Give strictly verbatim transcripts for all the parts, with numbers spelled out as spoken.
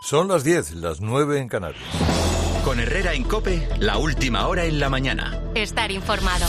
Son las diez, las nueve en Canarias. Con Herrera en COPE, la última hora en la mañana. Estar informado.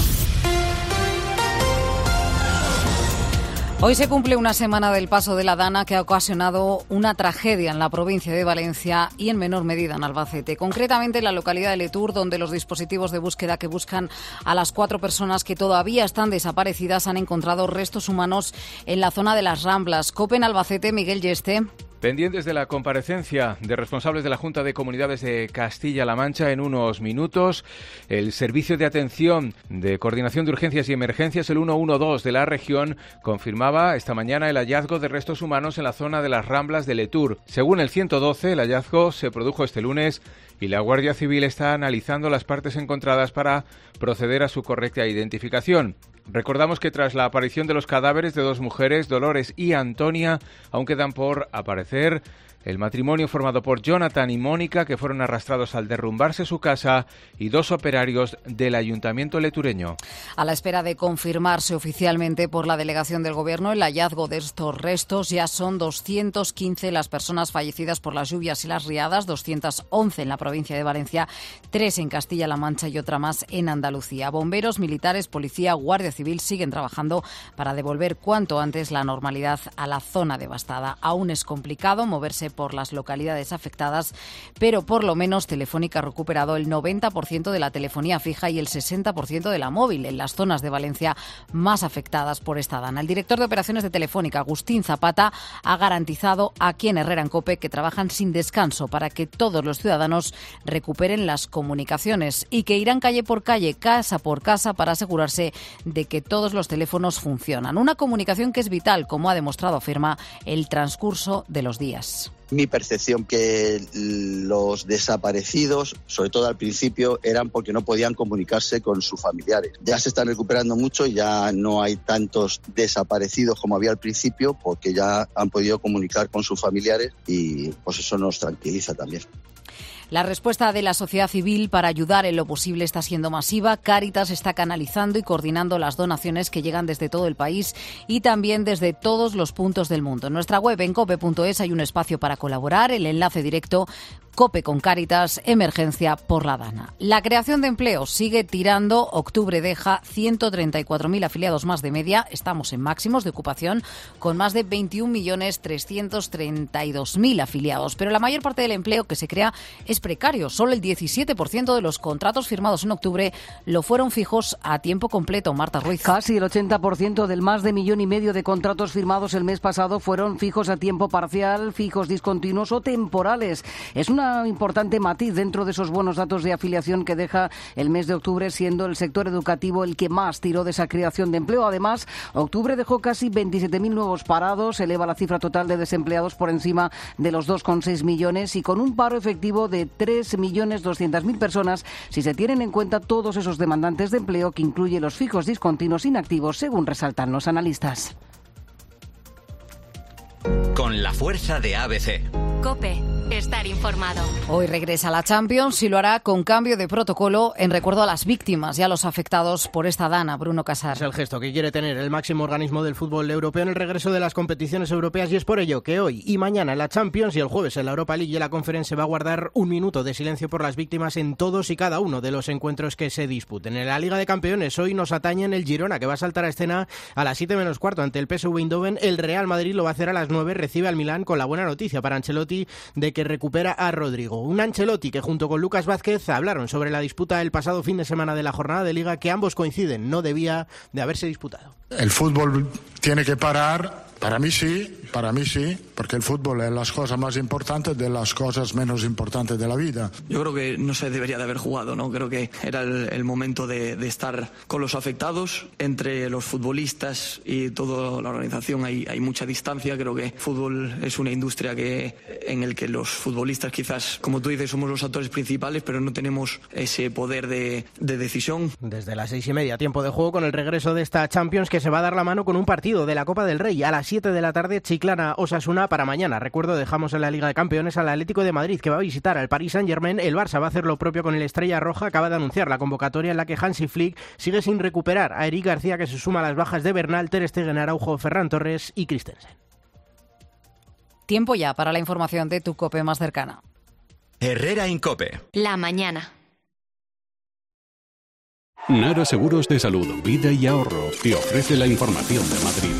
Hoy se cumple una semana del paso de la Dana que ha ocasionado una tragedia en la provincia de Valencia y en menor medida en Albacete. Concretamente en la localidad de Letur, donde los dispositivos de búsqueda que buscan a las cuatro personas que todavía están desaparecidas han encontrado restos humanos en la zona de las Ramblas. COPE en Albacete, Miguel Yeste. Pendientes de la comparecencia de responsables de la Junta de Comunidades de Castilla-La Mancha en unos minutos, el Servicio de Atención de Coordinación de Urgencias y Emergencias, el ciento doce de la región, confirmaba esta mañana el hallazgo de restos humanos en la zona de las Ramblas de Letur. Según el ciento doce, el hallazgo se produjo este lunes y la Guardia Civil está analizando las partes encontradas para proceder a su correcta identificación. Recordamos que tras la aparición de los cadáveres de dos mujeres, Dolores y Antonia, aún quedan por aparecer el matrimonio formado por Jonathan y Mónica, que fueron arrastrados al derrumbarse su casa, y dos operarios del ayuntamiento letureño. A la espera de confirmarse oficialmente por la delegación del Gobierno el hallazgo de estos restos, ya son doscientas quince las personas fallecidas por las lluvias y las riadas, doscientas once en la provincia de Valencia, tres en Castilla-La Mancha y otra más en Andalucía. Bomberos, militares, policía, Guardia Civil siguen trabajando para devolver cuanto antes la normalidad a la zona devastada. Aún es complicado moverse por las localidades afectadas, pero por lo menos Telefónica ha recuperado el noventa por ciento de la telefonía fija y el sesenta por ciento de la móvil en las zonas de Valencia más afectadas por esta dana. El director de operaciones de Telefónica, Agustín Zapata, ha garantizado aquí en Herrera en COPE que trabajan sin descanso para que todos los ciudadanos recuperen las comunicaciones y que irán calle por calle, casa por casa, para asegurarse de que todos los teléfonos funcionan. Una comunicación que es vital, como ha demostrado, afirma, el transcurso de los días. Mi percepción que los desaparecidos, sobre todo al principio, eran porque no podían comunicarse con sus familiares. Ya se están recuperando mucho y ya no hay tantos desaparecidos como había al principio, porque ya han podido comunicar con sus familiares y pues eso nos tranquiliza también. La respuesta de la sociedad civil para ayudar en lo posible está siendo masiva. Cáritas está canalizando y coordinando las donaciones que llegan desde todo el país y también desde todos los puntos del mundo. En nuestra web, en cope punto es, hay un espacio para colaborar, el enlace directo COPE con Cáritas, emergencia por la dana. La creación de empleo sigue tirando. Octubre deja ciento treinta y cuatro mil afiliados más de media. Estamos en máximos de ocupación con más de veintiún millones trescientos treinta y dos mil afiliados. Pero la mayor parte del empleo que se crea es precario. Solo el diecisiete por ciento de los contratos firmados en octubre lo fueron fijos a tiempo completo. Marta Ruiz. Casi el ochenta por ciento del más de millón y medio de contratos firmados el mes pasado fueron fijos a tiempo parcial, fijos discontinuos o temporales. Es una importante matiz dentro de esos buenos datos de afiliación que deja el mes de octubre, siendo el sector educativo el que más tiró de esa creación de empleo. Además, octubre dejó casi veintisiete mil nuevos parados, eleva la cifra total de desempleados por encima de los dos coma seis millones y con un paro efectivo de tres millones doscientas mil personas si se tienen en cuenta todos esos demandantes de empleo, que incluye los fijos discontinuos inactivos, según resaltan los analistas. Con la fuerza de A B C. COPE. Estar informado. Hoy regresa la Champions y lo hará con cambio de protocolo en recuerdo a las víctimas y a los afectados por esta dana. Bruno Casar. Es el gesto que quiere tener el máximo organismo del fútbol europeo en el regreso de las competiciones europeas, y es por ello que hoy y mañana en la Champions y el jueves en la Europa League y en la Conference se va a guardar un minuto de silencio por las víctimas en todos y cada uno de los encuentros que se disputen. En la Liga de Campeones hoy nos atañen el Girona, que va a saltar a escena a las siete menos cuarto ante el P S V Eindhoven. El Real Madrid lo va a hacer a las nueve, recibe al Milán, con la buena noticia para Ancelotti de que recupera a Rodrigo. Un Ancelotti que junto con Lucas Vázquez hablaron sobre la disputa el pasado fin de semana de la jornada de Liga, que ambos coinciden no debía de haberse disputado. El fútbol tiene que parar. Para mí sí, para mí sí, porque el fútbol es las cosas más importantes de las cosas menos importantes de la vida. Yo creo que no se debería de haber jugado, ¿no? Creo que era el, el momento de, de estar con los afectados. Entre los futbolistas y toda la organización hay, hay mucha distancia. Creo que el fútbol es una industria que, en el que los futbolistas quizás, como tú dices, somos los actores principales, pero no tenemos ese poder de, de decisión. Desde las seis y media, tiempo de juego, con el regreso de esta Champions, que se va a dar la mano con un partido de la Copa del Rey a las siete de la tarde, Chiclana-Osasuna para mañana. Recuerdo, dejamos en la Liga de Campeones al Atlético de Madrid, que va a visitar al Paris Saint-Germain. El Barça va a hacer lo propio con el Estrella Roja. Acaba de anunciar la convocatoria en la que Hansi Flick sigue sin recuperar a Eric García, que se suma a las bajas de Bernal, Ter Stegen, Araujo, Ferran Torres y Christensen. Tiempo ya para la información de tu COPE más cercana. Herrera Incope. La mañana. Nara Seguros de Salud, Vida y Ahorro te ofrece la información de Madrid.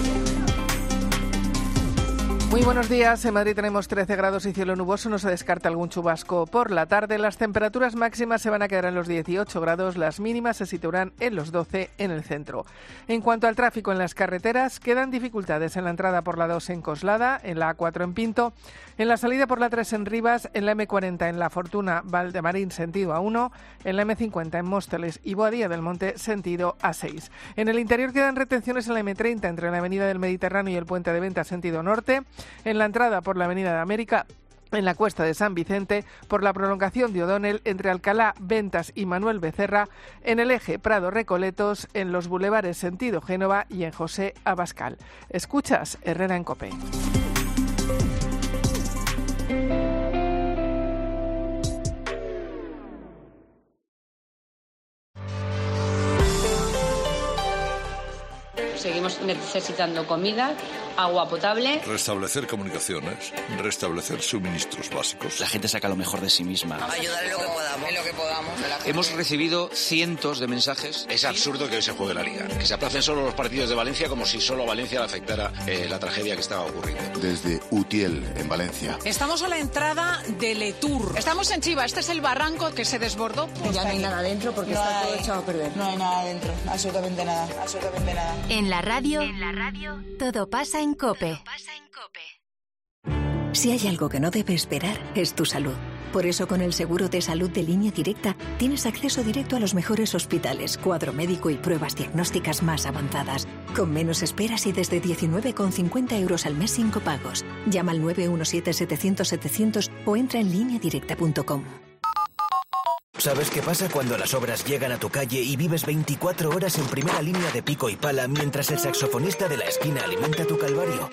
Muy buenos días. En Madrid tenemos trece grados y cielo nuboso. No se descarta algún chubasco por la tarde. Las temperaturas máximas se van a quedar en los dieciocho grados. Las mínimas se situarán en los doce en el centro. En cuanto al tráfico en las carreteras, quedan dificultades en la entrada por la dos en Coslada, en la A cuatro en Pinto, en la salida por la tres en Rivas, en la eme cuarenta en La Fortuna, Valdemarín sentido A uno, en la eme cincuenta en Móstoles y Boadilla del Monte sentido A seis. En el interior quedan retenciones en la eme treinta entre la avenida del Mediterráneo y el Puente de Venta sentido norte, en la entrada por la avenida de América, en la Cuesta de San Vicente, por la prolongación de O'Donnell entre Alcalá, Ventas y Manuel Becerra, en el eje Prado-Recoletos, en los bulevares sentido Génova y en José Abascal. Escuchas Herrera en COPE. Seguimos necesitando comida, agua potable. Restablecer comunicaciones, restablecer suministros básicos. La gente saca lo mejor de sí misma. Ayudar en lo que podamos. En lo que podamos. Hemos recibido cientos de mensajes. Es absurdo que hoy se juegue la Liga. Que se aplacen solo los partidos de Valencia como si solo a Valencia le afectara eh, la tragedia que estaba ocurriendo. Desde Utiel, en Valencia. Estamos a la entrada de Letour. Estamos en Chiva. Este es el barranco que se desbordó. Ya no hay nada dentro porque no está hay, todo echado a perder. No hay nada dentro. Absolutamente nada. Absolutamente nada. En la radio, en la radio, todo pasa en COPE. Si hay algo que no debe esperar, es tu salud. Por eso, con el seguro de salud de Línea Directa, tienes acceso directo a los mejores hospitales, cuadro médico y pruebas diagnósticas más avanzadas. Con menos esperas y desde diecinueve con cincuenta euros al mes sin copagos. Llama al nueve uno siete, setecientos, setecientos o entra en línea directa punto com. ¿Sabes qué pasa cuando las obras llegan a tu calle y vives veinticuatro horas en primera línea de pico y pala mientras el saxofonista de la esquina alimenta tu calvario?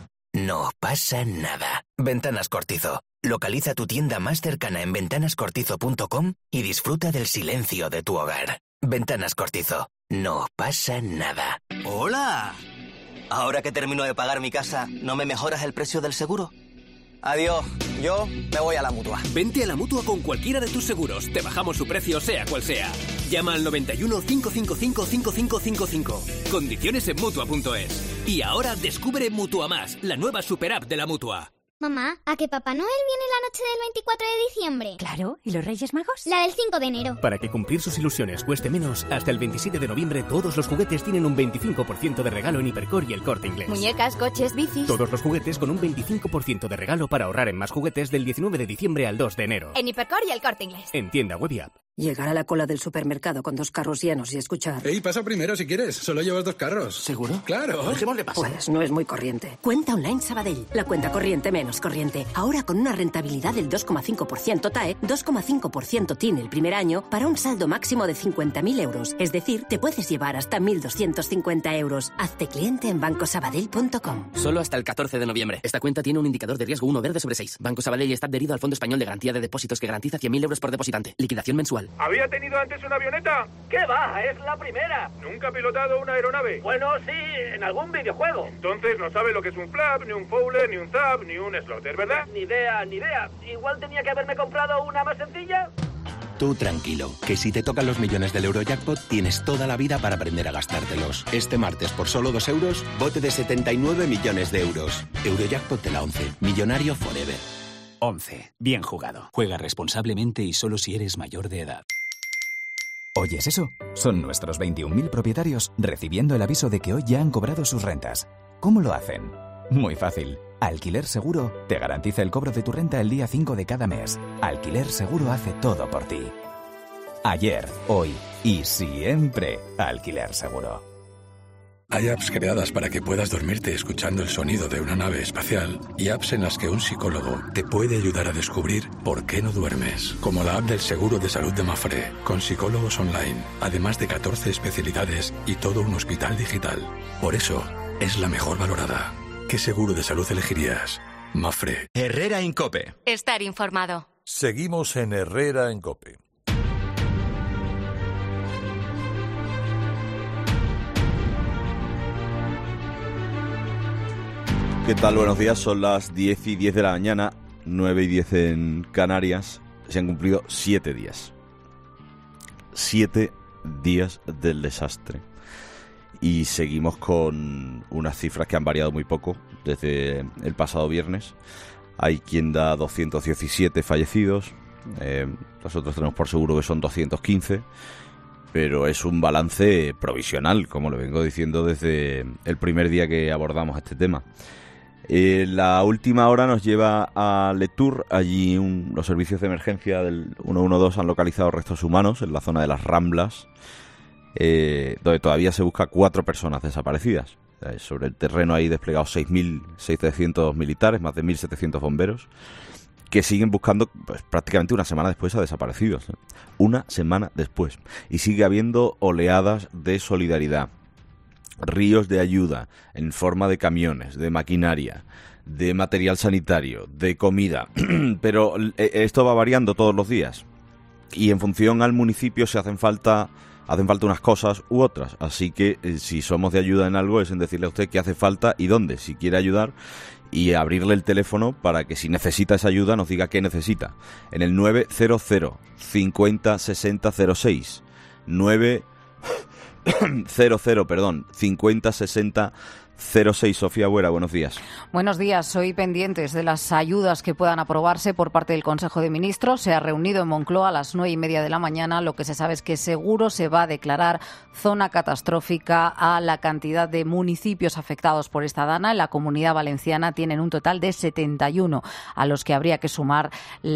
No pasa nada. Ventanas Cortizo. Localiza tu tienda más cercana en ventanas cortizo punto com y disfruta del silencio de tu hogar. Ventanas Cortizo. No pasa nada. ¡Hola! Ahora que termino de pagar mi casa, ¿no me mejoras el precio del seguro? Adiós, yo me voy a la Mutua. Vente a la Mutua con cualquiera de tus seguros. Te bajamos su precio sea cual sea. Llama al noventa y uno, cinco cinco cinco, cinco cinco cinco cinco. Condiciones en Mutua punto es. Y ahora descubre Mutua Más, la nueva super app de la Mutua. Mamá, ¿a que Papá Noel viene la noche del veinticuatro de diciembre? Claro, ¿y los Reyes Magos? La del cinco de enero. Para que cumplir sus ilusiones cueste menos, hasta el veintisiete de noviembre todos los juguetes tienen un veinticinco por ciento de regalo en Hipercor y El Corte Inglés. Muñecas, coches, bicis... Todos los juguetes con un veinticinco por ciento de regalo para ahorrar en más juguetes del diecinueve de diciembre al dos de enero. En Hipercor y El Corte Inglés. En tienda web y app. Llegar a la cola del supermercado con dos carros llenos y escuchar... Ey, pasa primero si quieres. Solo llevas dos carros. ¿Seguro? Claro. Dejémosle pasar. Pues no es muy corriente. Cuenta Online Sabadell. La cuenta corriente menos corriente. Ahora con una rentabilidad del dos coma cinco por ciento T A E, dos coma cinco por ciento tiene el primer año para un saldo máximo de cincuenta mil euros. Es decir, te puedes llevar hasta mil doscientos cincuenta euros. Hazte cliente en banco sabadell punto com. Solo hasta el catorce de noviembre. Esta cuenta tiene un indicador de riesgo uno verde sobre seis. Banco Sabadell está adherido al Fondo Español de Garantía de Depósitos que garantiza cien mil euros por depositante. Liquidación mensual. ¿Había tenido antes una avioneta? ¿Qué va? Es la primera. ¿Nunca ha pilotado una aeronave? Bueno, sí, en algún videojuego. Entonces no sabe lo que es un flap, ni un fowler, ni un zap, ni un slotter, ¿verdad? Ni idea, ni idea. Igual tenía que haberme comprado una más sencilla. Tú tranquilo, que si te tocan los millones del Eurojackpot tienes toda la vida para aprender a gastártelos. Este martes, por solo dos euros, bote de setenta y nueve millones de euros. Eurojackpot de la once. Millonario forever. once. Bien jugado. Juega responsablemente y solo si eres mayor de edad. ¿Oyes eso? Son nuestros veintiún mil propietarios recibiendo el aviso de que hoy ya han cobrado sus rentas. ¿Cómo lo hacen? Muy fácil. Alquiler Seguro te garantiza el cobro de tu renta el día cinco de cada mes. Alquiler Seguro hace todo por ti. Ayer, hoy y siempre Alquiler Seguro. Hay apps creadas para que puedas dormirte escuchando el sonido de una nave espacial y apps en las que un psicólogo te puede ayudar a descubrir por qué no duermes, como la app del seguro de salud de Mafre, con psicólogos online, además de catorce especialidades y todo un hospital digital. Por eso, es la mejor valorada. ¿Qué seguro de salud elegirías? Mafre. Herrera Incope. Estar informado. Seguimos en Herrera en COPE. ¿Qué tal? Buenos días, son las diez y diez de la mañana, nueve y diez en Canarias. Se han cumplido siete días. Siete días del desastre. Y seguimos con unas cifras que han variado muy poco desde el pasado viernes. Hay quien da doscientos diecisiete fallecidos. Eh, nosotros tenemos por seguro que son doscientos quince. Pero es un balance provisional, como lo vengo diciendo desde el primer día que abordamos este tema. Eh, la última hora nos lleva a Le Tour. Allí un, los servicios de emergencia del ciento doce han localizado restos humanos en la zona de las Ramblas, eh, donde todavía se busca cuatro personas desaparecidas. Eh, sobre el terreno hay desplegados seis mil setecientos militares, más de mil setecientos bomberos, que siguen buscando pues, prácticamente una semana después a desaparecidos. ¿eh? Una semana después. Y sigue habiendo oleadas de solidaridad. Ríos de ayuda en forma de camiones, de maquinaria, de material sanitario, de comida. Pero esto va variando todos los días. Y en función al municipio se hacen falta, hacen falta unas cosas u otras. Así que eh, si somos de ayuda en algo es en decirle a usted qué hace falta y dónde, si quiere ayudar. Y abrirle el teléfono para que si necesita esa ayuda nos diga qué necesita. En el nueve cero cero cincuenta sesenta cero seis. nueve cero cero, perdón, cincuenta sesenta cero seis. Sofía Buera, buenos días. Buenos días. Hoy pendientes de las ayudas que puedan aprobarse por parte del Consejo de Ministros. Se ha reunido en Moncloa a las nueve y media de la mañana. Lo que se sabe es que seguro se va a declarar zona catastrófica a la cantidad de municipios afectados por esta dana. En la Comunidad Valenciana tienen un total de setenta y uno, a los que habría que sumar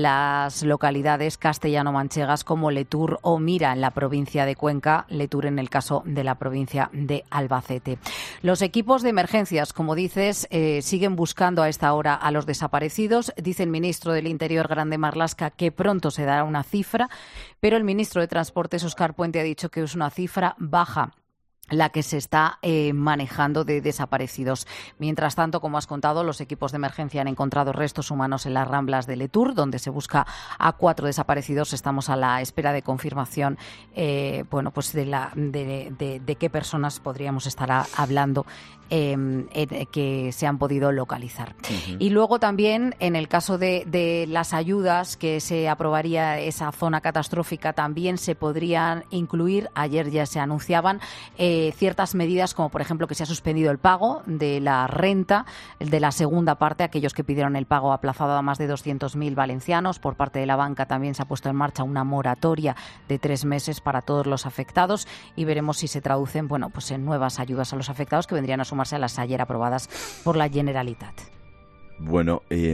las localidades castellano-manchegas como Le Tour o Mira en la provincia de Cuenca, Le Tour en el caso de la provincia de Albacete. Los equipos de emergencias, como dices, eh, siguen buscando a esta hora a los desaparecidos. Dice el ministro del Interior, Grande Marlaska, que pronto se dará una cifra, pero el ministro de Transportes, Óscar Puente, ha dicho que es una cifra baja la que se está eh, manejando de desaparecidos. Mientras tanto, como has contado, los equipos de emergencia han encontrado restos humanos en las Ramblas de Le Tour, donde se busca a cuatro desaparecidos. Estamos a la espera de confirmación, eh, bueno, pues de, la, de, de, de qué personas podríamos estar a, hablando eh, eh, que se han podido localizar. Uh-huh. Y luego también, en el caso de, de las ayudas que se aprobaría esa zona catastrófica, también se podrían incluir, ayer ya se anunciaban, eh, ciertas medidas, como por ejemplo que se ha suspendido el pago de la renta, el de la segunda parte, aquellos que pidieron el pago aplazado a más de doscientos mil valencianos. Por parte de la banca también se ha puesto en marcha una moratoria de tres meses para todos los afectados y veremos si se traducen, bueno, pues en nuevas ayudas a los afectados que vendrían a sumarse a las ayer aprobadas por la Generalitat. Bueno, eh,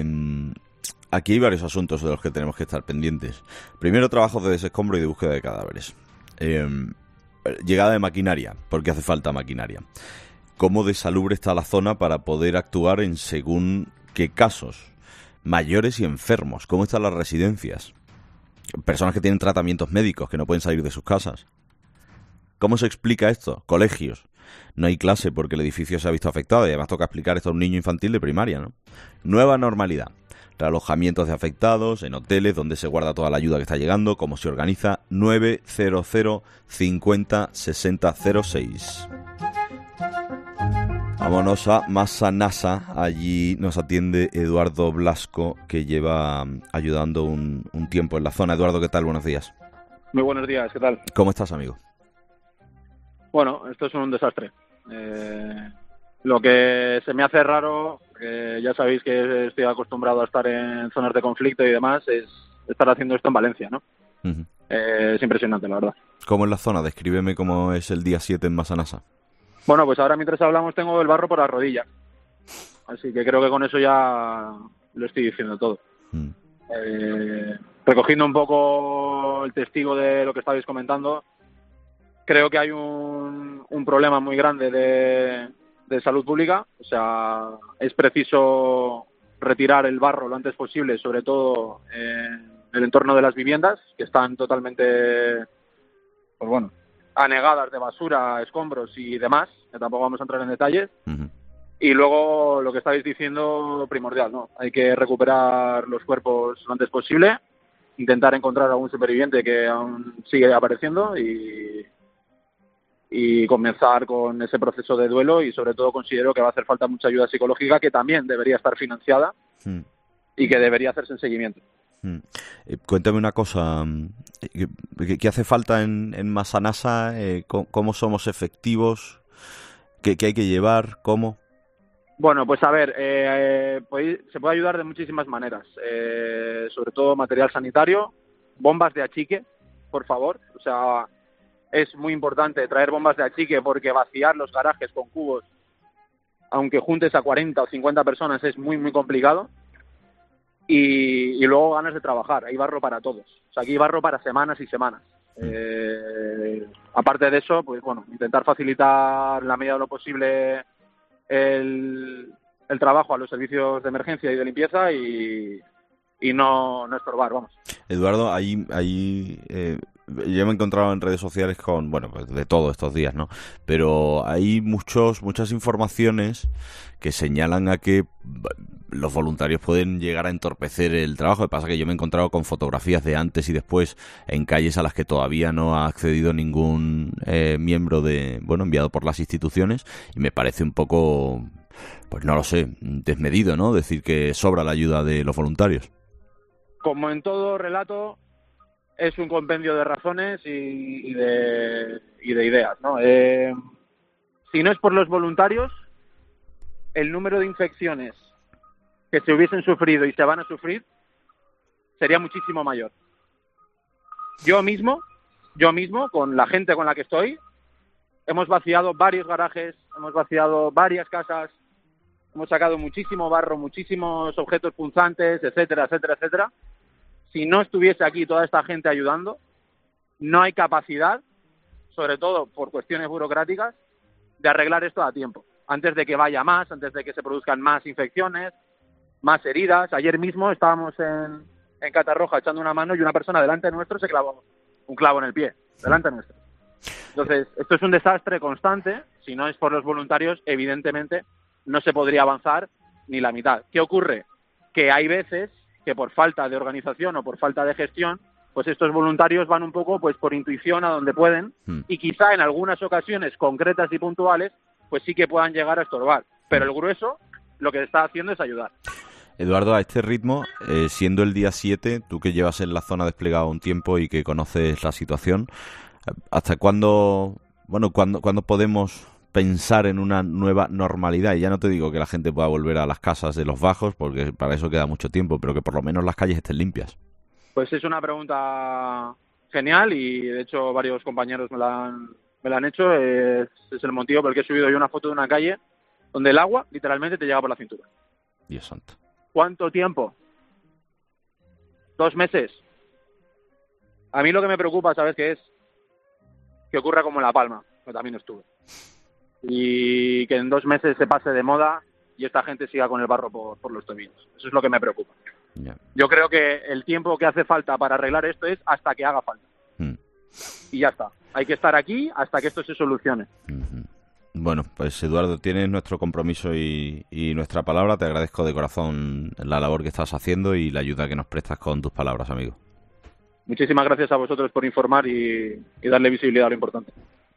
aquí hay varios asuntos de los que tenemos que estar pendientes. Primero, trabajos de desescombro y de búsqueda de cadáveres. Eh, Llegada de maquinaria, porque hace falta maquinaria. ¿Cómo de salubre está la zona para poder actuar en según qué casos? Mayores y enfermos. ¿Cómo están las residencias? Personas que tienen tratamientos médicos, que no pueden salir de sus casas. ¿Cómo se explica esto? Colegios. No hay clase porque el edificio se ha visto afectado y además toca explicar esto a un niño infantil de primaria, ¿no? Nueva normalidad. Realojamientos de afectados, en hoteles donde se guarda toda la ayuda que está llegando, cómo se organiza. Nueve cero cero cincuenta sesenta cero seis. Vámonos a Massanassa. Allí nos atiende Eduardo Blasco, que lleva ayudando un, un tiempo en la zona. Eduardo, ¿qué tal? Buenos días. Muy buenos días, ¿qué tal? ¿Cómo estás, amigo? Bueno, esto es un desastre. Eh, lo que se me hace raro, que ya sabéis que estoy acostumbrado a estar en zonas de conflicto y demás, es estar haciendo esto en Valencia, ¿no? Uh-huh. Eh, es impresionante, la verdad. ¿Cómo es la zona? Descríbeme cómo es el día siete en Massanassa. Bueno, pues ahora mientras hablamos tengo el barro por la rodilla. Así que creo que con eso ya lo estoy diciendo todo. Uh-huh. Eh, recogiendo un poco el testigo de lo que estabais comentando, creo que hay un, un problema muy grande de, de salud pública. O sea, es preciso retirar el barro lo antes posible, sobre todo en el entorno de las viviendas, que están totalmente, pues bueno, anegadas de basura, escombros y demás, que tampoco vamos a entrar en detalles. Uh-huh. Y luego lo que estáis diciendo, primordial, ¿no? Hay que recuperar los cuerpos lo antes posible, intentar encontrar a algún superviviente que aún sigue apareciendo y y comenzar con ese proceso de duelo, y sobre todo considero que va a hacer falta mucha ayuda psicológica, que también debería estar financiada mm. y que debería hacerse en seguimiento. Mm. Eh, cuéntame una cosa, ¿qué, qué hace falta en, en Masanasa? Eh, ¿cómo, ¿Cómo somos efectivos? ¿Qué, qué hay que llevar? ¿Cómo? Bueno, pues a ver, eh, pues, se puede ayudar de muchísimas maneras, eh, sobre todo material sanitario, bombas de achique, por favor, o sea... Es muy importante traer bombas de achique, porque vaciar los garajes con cubos, aunque juntes a cuarenta o cincuenta personas, es muy, muy complicado. Y, y luego ganas de trabajar. Hay barro para todos. O sea, aquí hay barro para semanas y semanas. Eh, aparte de eso, pues bueno, intentar facilitar en la medida de lo posible el, el trabajo a los servicios de emergencia y de limpieza y, y no, no estorbar, vamos. Eduardo, ahí... ahí eh... yo me he encontrado en redes sociales con, bueno, pues de todo estos días, ¿no? Pero hay muchos, muchas informaciones que señalan a que los voluntarios pueden llegar a entorpecer el trabajo. Lo que pasa es que yo me he encontrado con fotografías de antes y después en calles a las que todavía no ha accedido ningún eh, miembro de, bueno, enviado por las instituciones, y me parece un poco, pues no lo sé, desmedido, ¿no? Decir que sobra la ayuda de los voluntarios. Como en todo relato, es un compendio de razones y, y, de, y de ideas, ¿no? Eh, si no es por los voluntarios, el número de infecciones que se hubiesen sufrido y se van a sufrir sería muchísimo mayor. Yo mismo, yo mismo, con la gente con la que estoy, hemos vaciado varios garajes, hemos vaciado varias casas, hemos sacado muchísimo barro, muchísimos objetos punzantes, etcétera, etcétera, etcétera. Si no estuviese aquí toda esta gente ayudando, no hay capacidad, sobre todo por cuestiones burocráticas, de arreglar esto a tiempo, antes de que vaya más, antes de que se produzcan más infecciones, más heridas. Ayer mismo estábamos en, en Catarroja echando una mano y una persona delante nuestro se clavó un clavo en el pie, delante nuestro. Entonces, esto es un desastre constante. Si no es por los voluntarios, evidentemente no se podría avanzar ni la mitad. ¿Qué ocurre? Que hay veces que por falta de organización o por falta de gestión, pues estos voluntarios van un poco pues por intuición a donde pueden hmm. y quizá en algunas ocasiones concretas y puntuales pues sí que puedan llegar a estorbar. Pero el grueso lo que está haciendo es ayudar. Eduardo, a este ritmo, eh, siendo el día siete, tú que llevas en la zona desplegado un tiempo y que conoces la situación, ¿hasta cuándo, bueno, cuándo, cuándo podemos pensar en una nueva normalidad? Y ya no te digo que la gente pueda volver a las casas de los bajos, porque para eso queda mucho tiempo, pero que por lo menos las calles estén limpias. Pues es una pregunta genial y de hecho varios compañeros me la han, me la han hecho. Es, es el motivo por el que he subido yo una foto de una calle donde el agua literalmente te llega por la cintura. Dios santo. ¿Cuánto tiempo? ¿Dos meses? A mí lo que me preocupa, ¿sabes qué es? Que ocurra como en La Palma, que también estuve. Y que en dos meses se pase de moda y esta gente siga con el barro por, por los tobillos. Eso es lo que me preocupa. Yeah. Yo creo que el tiempo que hace falta para arreglar esto es hasta que haga falta. Mm. Y ya está. Hay que estar aquí hasta que esto se solucione. Mm-hmm. Bueno, pues Eduardo, tienes nuestro compromiso y, y nuestra palabra. Te agradezco de corazón la labor que estás haciendo y la ayuda que nos prestas con tus palabras, amigo. Muchísimas gracias a vosotros por informar y, y darle visibilidad a lo importante.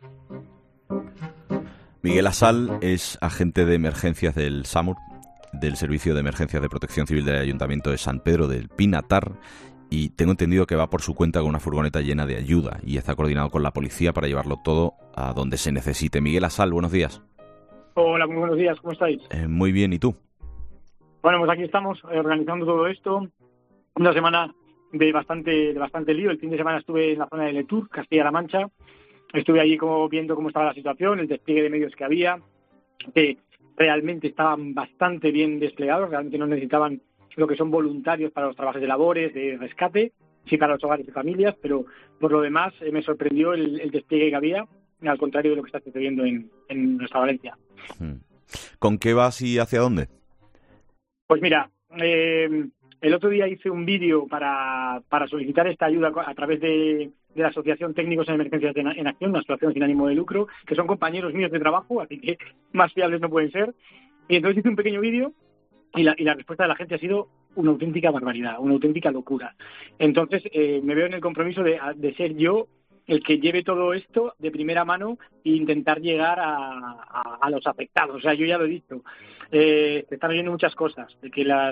Miguel Asal es agente de emergencias del SAMUR, del Servicio de Emergencias de Protección Civil del Ayuntamiento de San Pedro del Pinatar, y tengo entendido que va por su cuenta con una furgoneta llena de ayuda y está coordinado con la policía para llevarlo todo a donde se necesite. Miguel Asal, buenos días. Hola, muy buenos días, ¿cómo estáis? Eh, muy bien, ¿y tú? Bueno, pues aquí estamos eh, organizando todo esto. Una semana de bastante de bastante lío. El fin de semana estuve en la zona de Letur, Castilla-La Mancha. Estuve allí como viendo cómo estaba la situación, el despliegue de medios que había, que realmente estaban bastante bien desplegados, realmente no necesitaban lo que son voluntarios para los trabajos de labores, de rescate, sí para los hogares y familias, pero por lo demás eh, me sorprendió el, el despliegue que había, al contrario de lo que está sucediendo en, en nuestra Valencia. ¿Con qué vas y hacia dónde? Pues mira, eh, el otro día hice un vídeo para, para solicitar esta ayuda a través de, de la Asociación Técnicos en Emergencias en, en Acción, una asociación sin ánimo de lucro, que son compañeros míos de trabajo, así que más fiables no pueden ser. Y entonces hice un pequeño vídeo y la, y la respuesta de la gente ha sido una auténtica barbaridad, una auténtica locura. Entonces eh, me veo en el compromiso de, de ser yo el que lleve todo esto de primera mano e intentar llegar a, a, a los afectados. O sea, yo ya lo he visto. Eh, se están oyendo muchas cosas, de que las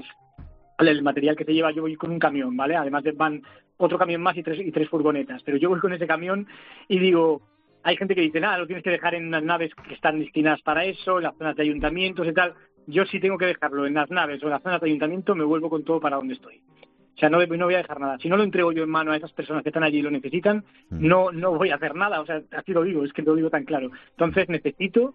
el material que se lleva, yo voy con un camión, ¿vale? Además de van otro camión más y tres, y tres furgonetas, pero yo voy con ese camión y digo, hay gente que dice, nada, lo tienes que dejar en unas naves que están destinadas para eso, en las zonas de ayuntamientos y tal. Yo sí tengo que dejarlo en las naves o en las zonas de ayuntamiento, me vuelvo con todo para donde estoy. O sea, no, no voy a dejar nada. Si no lo entrego yo en mano a esas personas que están allí y lo necesitan, no no voy a hacer nada. O sea, así lo digo, es que lo digo tan claro. Entonces necesito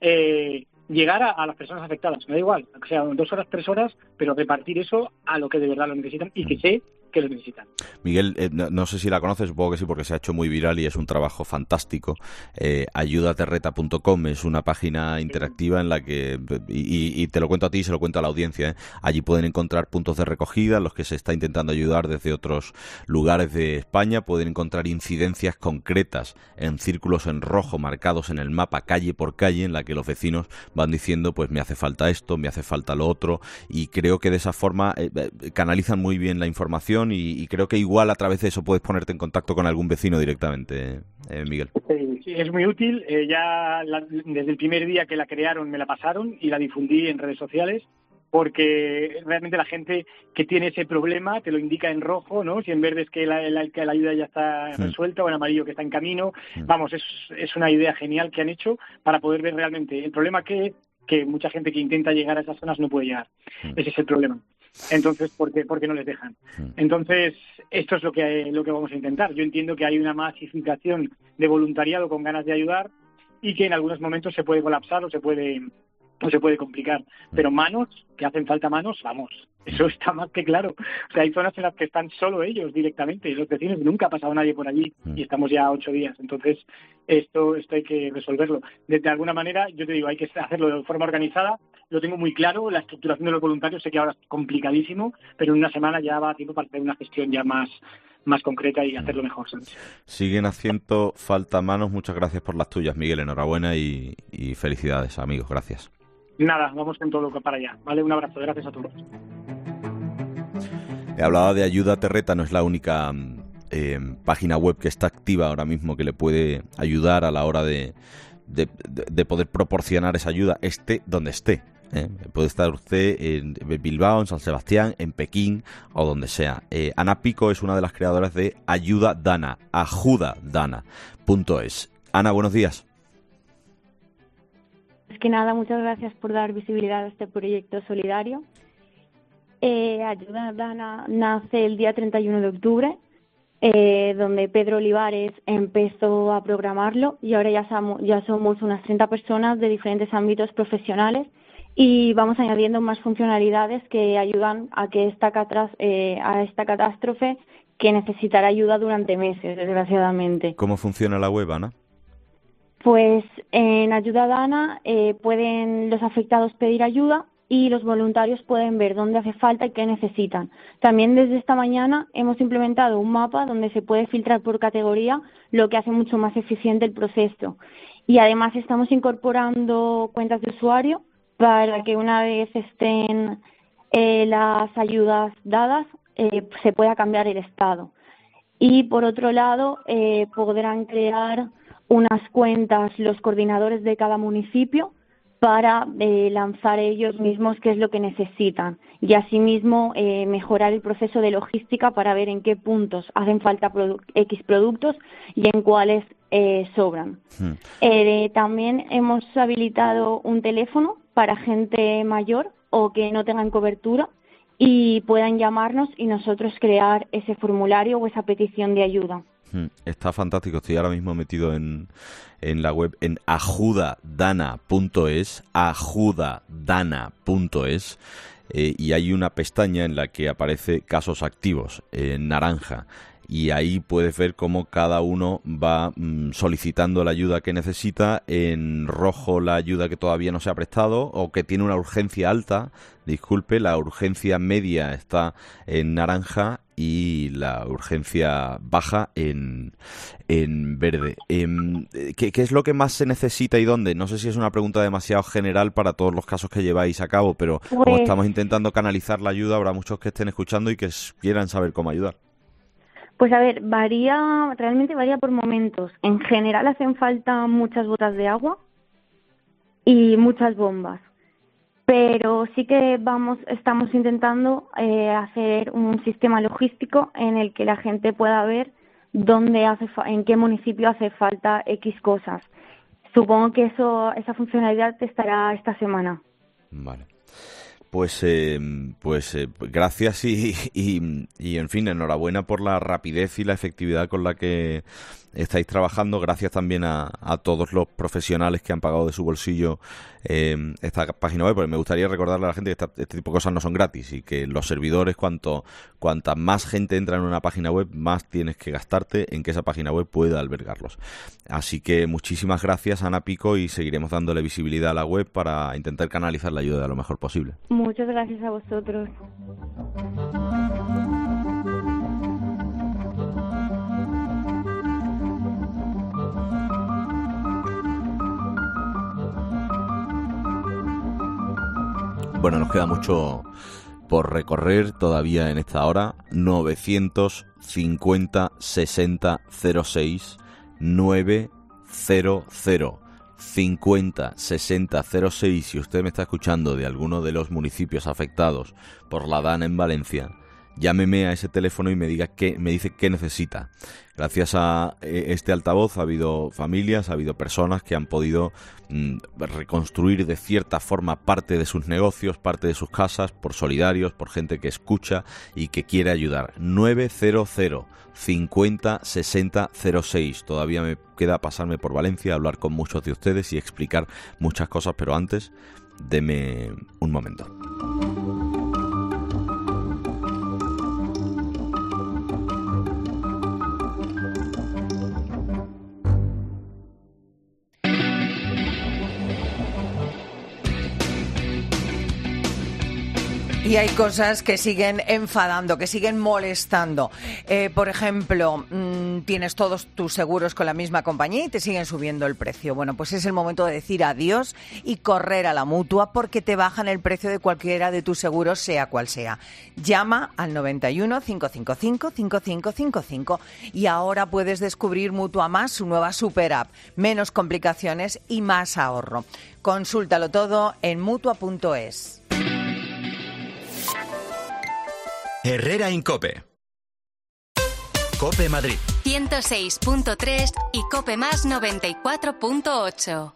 eh, llegar a, a las personas afectadas. Me da igual, o sea, dos horas, tres horas, pero repartir eso a lo que de verdad lo necesitan y que sé que lo necesitan. Miguel, eh, no, no sé si la conoces, supongo que sí, porque se ha hecho muy viral y es un trabajo fantástico. Eh, ayudaterreta punto com es una página interactiva en la que, y, y te lo cuento a ti y se lo cuento a la audiencia, ¿eh? Allí pueden encontrar puntos de recogida en los que se está intentando ayudar desde otros lugares de España, pueden encontrar incidencias concretas en círculos en rojo marcados en el mapa calle por calle, en la que los vecinos van diciendo, pues me hace falta esto, me hace falta lo otro, y creo que de esa forma eh, canalizan muy bien la información. Y, y creo que igual a través de eso puedes ponerte en contacto con algún vecino directamente, eh, Miguel. Sí, es muy útil. Eh, ya la, desde el primer día que la crearon me la pasaron y la difundí en redes sociales, porque realmente la gente que tiene ese problema te lo indica en rojo, ¿no? Si en verde es que la, la, que la ayuda ya está sí. resuelta, o en amarillo que está en camino. Sí. Vamos, es, es una idea genial que han hecho para poder ver realmente el problema que que mucha gente que intenta llegar a esas zonas no puede llegar. Sí. Ese es el problema. Entonces, ¿por qué, por qué no les dejan? Entonces, esto es lo que lo que vamos a intentar. Yo entiendo que hay una masificación de voluntariado con ganas de ayudar y que en algunos momentos se puede colapsar o se puede o se puede complicar. Pero manos, que hacen falta manos, vamos. Eso está más que claro. O sea, hay zonas en las que están solo ellos directamente y los vecinos, nunca ha pasado nadie por allí y estamos ya ocho días. Entonces, esto esto hay que resolverlo. De, de alguna manera, yo te digo, hay que hacerlo de forma organizada. Lo tengo muy claro, la estructuración de los voluntarios sé que ahora es complicadísimo, pero en una semana ya va a tiempo para hacer una gestión ya más más concreta y hacerlo mejor, ¿sabes? Siguen haciendo falta manos. Muchas gracias por las tuyas, Miguel. Enhorabuena y, y felicidades, amigos. Gracias. Nada, vamos con todo para allá. Vale, un abrazo. Gracias a todos. He hablado de Ayuda Terreta, no es la única eh, página web que está activa ahora mismo que le puede ayudar a la hora de, de, de, de poder proporcionar esa ayuda, esté donde esté. ¿eh? Puede estar usted en Bilbao, en San Sebastián, en Pekín o donde sea. Eh, Ana Pico es una de las creadoras de Ayuda Dana, ajuda dana punto es. Ana, buenos días. Es que nada, muchas gracias por dar visibilidad a este proyecto solidario. Eh, Ayuda Dana nace el día treinta y uno de octubre, eh, donde Pedro Olivares empezó a programarlo y ahora ya, somos, ya somos unas treinta personas de diferentes ámbitos profesionales y vamos añadiendo más funcionalidades que ayudan a que esta, catras, eh, a esta catástrofe que necesitará ayuda durante meses, desgraciadamente. ¿Cómo funciona la web, Ana? Pues en Ayuda Dana eh, pueden los afectados pedir ayuda y los voluntarios pueden ver dónde hace falta y qué necesitan. También desde esta mañana hemos implementado un mapa donde se puede filtrar por categoría, lo que hace mucho más eficiente el proceso. Y además estamos incorporando cuentas de usuario para que una vez estén eh, las ayudas dadas eh, se pueda cambiar el estado. Y por otro lado eh, podrán crear unas cuentas los coordinadores de cada municipio para eh, lanzar ellos mismos qué es lo que necesitan y asimismo eh, mejorar el proceso de logística para ver en qué puntos hacen falta produ- X productos y en cuáles eh, sobran. Hmm. Eh, también hemos habilitado un teléfono para gente mayor o que no tengan cobertura y puedan llamarnos y nosotros crear ese formulario o esa petición de ayuda. Está fantástico, estoy ahora mismo metido en, en la web en ajuda dana punto es, ajuda dana punto es, eh, y hay una pestaña en la que aparece casos activos en naranja y ahí puedes ver cómo cada uno va mmm, solicitando la ayuda que necesita, en rojo la ayuda que todavía no se ha prestado o que tiene una urgencia alta, disculpe, la urgencia media está en naranja y la urgencia baja en, en verde. Eh, ¿qué, ¿Qué es lo que más se necesita y dónde? No sé si es una pregunta demasiado general para todos los casos que lleváis a cabo, pero pues, como estamos intentando canalizar la ayuda, habrá muchos que estén escuchando y que quieran saber cómo ayudar. Pues a ver, varía, realmente varía por momentos. En general hacen falta muchas botas de agua y muchas bombas. Pero sí que vamos, estamos intentando eh, hacer un sistema logístico en el que la gente pueda ver dónde hace, fa- en qué municipio hace falta X cosas. Supongo que eso, esa funcionalidad estará esta semana. Vale. Pues, eh, pues eh, gracias y, y, y, en fin, enhorabuena por la rapidez y la efectividad con la que estáis trabajando. Gracias también a, a todos los profesionales que han pagado de su bolsillo eh, esta página web, porque me gustaría recordarle a la gente que esta, este tipo de cosas no son gratis y que los servidores, cuanto cuanta más gente entra en una página web, más tienes que gastarte en que esa página web pueda albergarlos. Así que muchísimas gracias, Ana Pico, y seguiremos dándole visibilidad a la web para intentar canalizar la ayuda de lo mejor posible. Muchas gracias a vosotros. Bueno, nos queda mucho por recorrer todavía en esta hora. Novecientos cincuenta sesenta cero seis nueve cero cero cincuenta sesenta cero seis. Si usted me está escuchando de alguno de los municipios afectados por la DANA en Valencia, llámeme a ese teléfono y me diga qué, me dice qué necesita. Gracias a este altavoz ha habido familias, ha habido personas que han podido mm, reconstruir de cierta forma parte de sus negocios, parte de sus casas, por solidarios, por gente que escucha y que quiere ayudar. nueve cero cero cincuenta sesenta cero seis. Todavía me queda pasarme por Valencia, hablar con muchos de ustedes y explicar muchas cosas, pero antes, deme un momento. Y hay cosas que siguen enfadando, que siguen molestando. Eh, por ejemplo, mmm, tienes todos tus seguros con la misma compañía y te siguen subiendo el precio. Bueno, pues es el momento de decir adiós y correr a la Mutua porque te bajan el precio de cualquiera de tus seguros, sea cual sea. Llama al noventa y uno, cinco cinco cinco, cinco cinco cinco cinco y ahora puedes descubrir Mutua Más, su nueva super app. Menos complicaciones y más ahorro. Consúltalo todo en mutua punto es. Herrera en COPE. COPE Madrid. ciento seis punto tres y COPE Más noventa y cuatro punto ocho.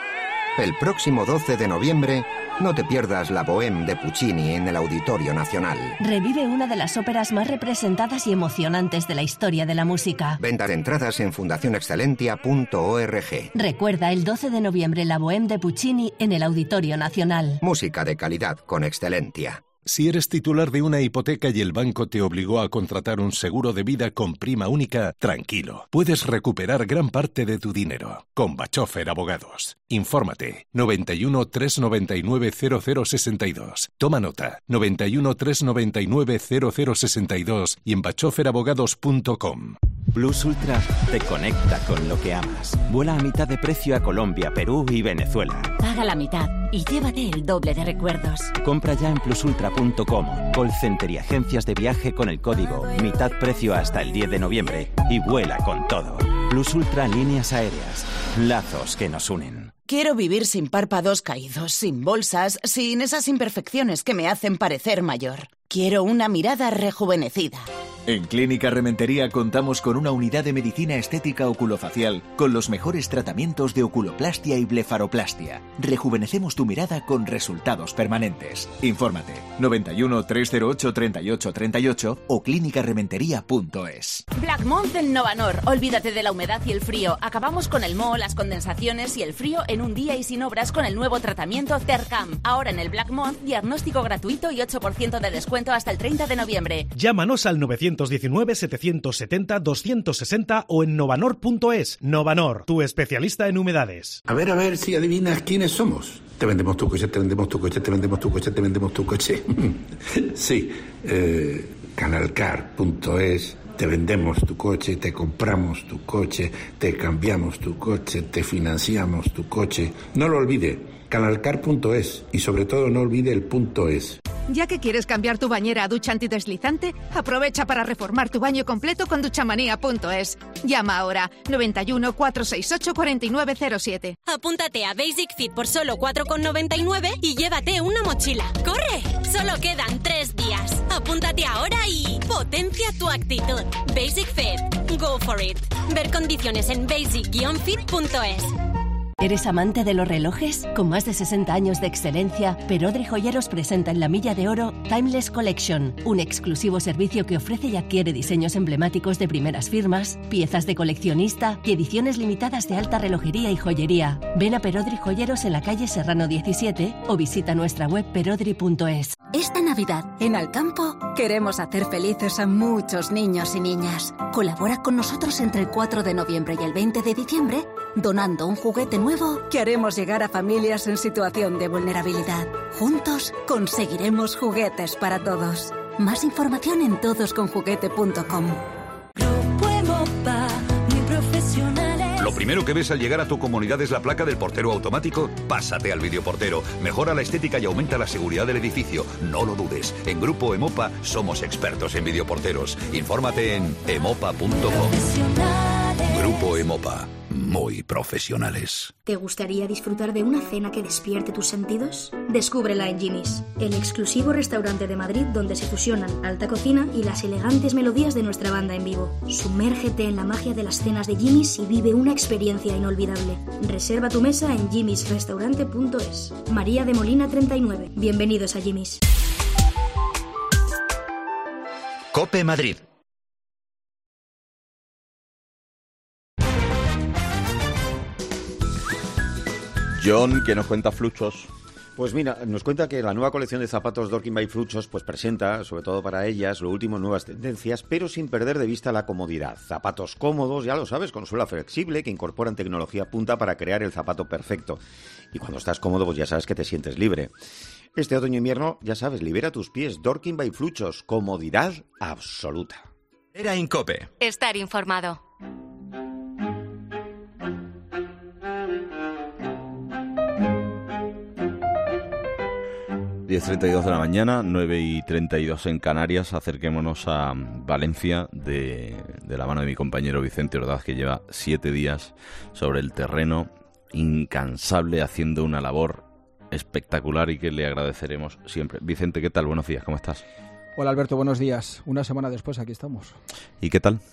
El próximo doce de noviembre, no te pierdas la Bohème de Puccini en el Auditorio Nacional. Revive una de las óperas más representadas y emocionantes de la historia de la música. Venta de entradas en fundación excelentia punto org. Recuerda el doce de noviembre la Bohème de Puccini en el Auditorio Nacional. Música de calidad con Excelentia. Si eres titular de una hipoteca y el banco te obligó a contratar un seguro de vida con prima única, tranquilo. Puedes recuperar gran parte de tu dinero. Con Bachofer Abogados. Infórmate. noventa y uno, trescientos noventa y nueve, cero cero sesenta y dos. Toma nota. noventa y uno, trescientos noventa y nueve, cero cero sesenta y dos y en bachofer abogados punto com. Plus Ultra te conecta con lo que amas. Vuela a mitad de precio a Colombia, Perú y Venezuela. Paga la mitad y llévate el doble de recuerdos. Compra ya en plus ultra punto com. Call center y agencias de viaje con el código mitad precio hasta el diez de noviembre y vuela con todo. Plus Ultra Líneas Aéreas. Lazos que nos unen. Quiero vivir sin párpados caídos, sin bolsas, sin esas imperfecciones que me hacen parecer mayor. Quiero una mirada rejuvenecida. En Clínica Rementería contamos con una unidad de medicina estética oculofacial con los mejores tratamientos de oculoplastia y blefaroplastia. Rejuvenecemos tu mirada con resultados permanentes. Infórmate noventa y uno, trescientos ocho, treinta y ocho treinta y ocho o clínica rementería punto es. Black Month en Novanor. Olvídate de la humedad y el frío. Acabamos con el moho, las condensaciones y el frío en un día y sin obras con el nuevo tratamiento Tercam. Ahora en el Black Month, diagnóstico gratuito y ocho por ciento de descuento hasta el treinta de noviembre. Llámanos al novecientos diecinueve, setecientos setenta, doscientos sesenta o en novanor punto es. Novanor, tu especialista en humedades. A ver, a ver si adivinas quiénes somos. Te vendemos tu coche, te vendemos tu coche, te vendemos tu coche, te vendemos tu coche. Sí, eh, canalcar punto es. Te vendemos tu coche, te compramos tu coche, te cambiamos tu coche, te financiamos tu coche. No lo olvide, canalcar punto es y sobre todo no olvide el punto es. Ya que quieres cambiar tu bañera a ducha antideslizante, aprovecha para reformar tu baño completo con duchamanía punto es. Llama ahora noventa y uno, cuatrocientos sesenta y ocho, cuarenta y nueve cero siete. Apúntate a Basic Fit por solo cuatro con noventa y nueve y llévate una mochila. ¡Corre! Solo quedan tres días. Apúntate ahora y potencia tu actitud. Basic Fit. Go for it. Ver condiciones en basic guion fit punto es. ¿Eres amante de los relojes? Con más de sesenta años de excelencia, Perodri Joyeros presenta en la Milla de Oro Timeless Collection, un exclusivo servicio que ofrece y adquiere diseños emblemáticos de primeras firmas, piezas de coleccionista y ediciones limitadas de alta relojería y joyería. Ven a Perodri Joyeros en la calle Serrano diecisiete o visita nuestra web perodri punto es. Esta Navidad, en Alcampo, queremos hacer felices a muchos niños y niñas. Colabora con nosotros entre el cuatro de noviembre y el veinte de diciembre, donando un juguete nuevo que haremos llegar a familias en situación de vulnerabilidad. Juntos conseguiremos juguetes para todos. Más información en todos con juguete punto com. Lo primero que ves al llegar a tu comunidad es la placa del portero automático. Pásate al videoportero. Mejora la estética y aumenta la seguridad del edificio. No lo dudes. En Grupo Emopa somos expertos en videoporteros. Infórmate en emopa punto com. Grupo Emopa. Muy profesionales. ¿Te gustaría disfrutar de una cena que despierte tus sentidos? Descúbrela en Jimmy's, el exclusivo restaurante de Madrid donde se fusionan alta cocina y las elegantes melodías de nuestra banda en vivo. Sumérgete en la magia de las cenas de Jimmy's y vive una experiencia inolvidable. Reserva tu mesa en jimmys restaurante punto es. María de Molina treinta y nueve. Bienvenidos a Jimmy's. COPE Madrid. John, ¿qué nos cuenta Fluchos? Pues mira, nos cuenta que la nueva colección de zapatos Dorking by Fluchos pues presenta, sobre todo para ellas, lo último en nuevas tendencias, pero sin perder de vista la comodidad. Zapatos cómodos, ya lo sabes, con suela flexible, que incorporan tecnología punta para crear el zapato perfecto. Y cuando estás cómodo, pues ya sabes que te sientes libre. Este otoño-invierno, ya sabes, libera tus pies. Dorking by Fluchos, comodidad absoluta. Era en COPE. Estar informado. diez treinta y dos de la mañana, nueve y treinta y dos en Canarias. Acerquémonos a Valencia de, de la mano de mi compañero Vicente Ordaz, que lleva siete días sobre el terreno, incansable, haciendo una labor espectacular y que le agradeceremos siempre. Vicente, ¿qué tal? Buenos días, ¿cómo estás? Hola Alberto, buenos días. Una semana después aquí estamos. ¿Y qué tal?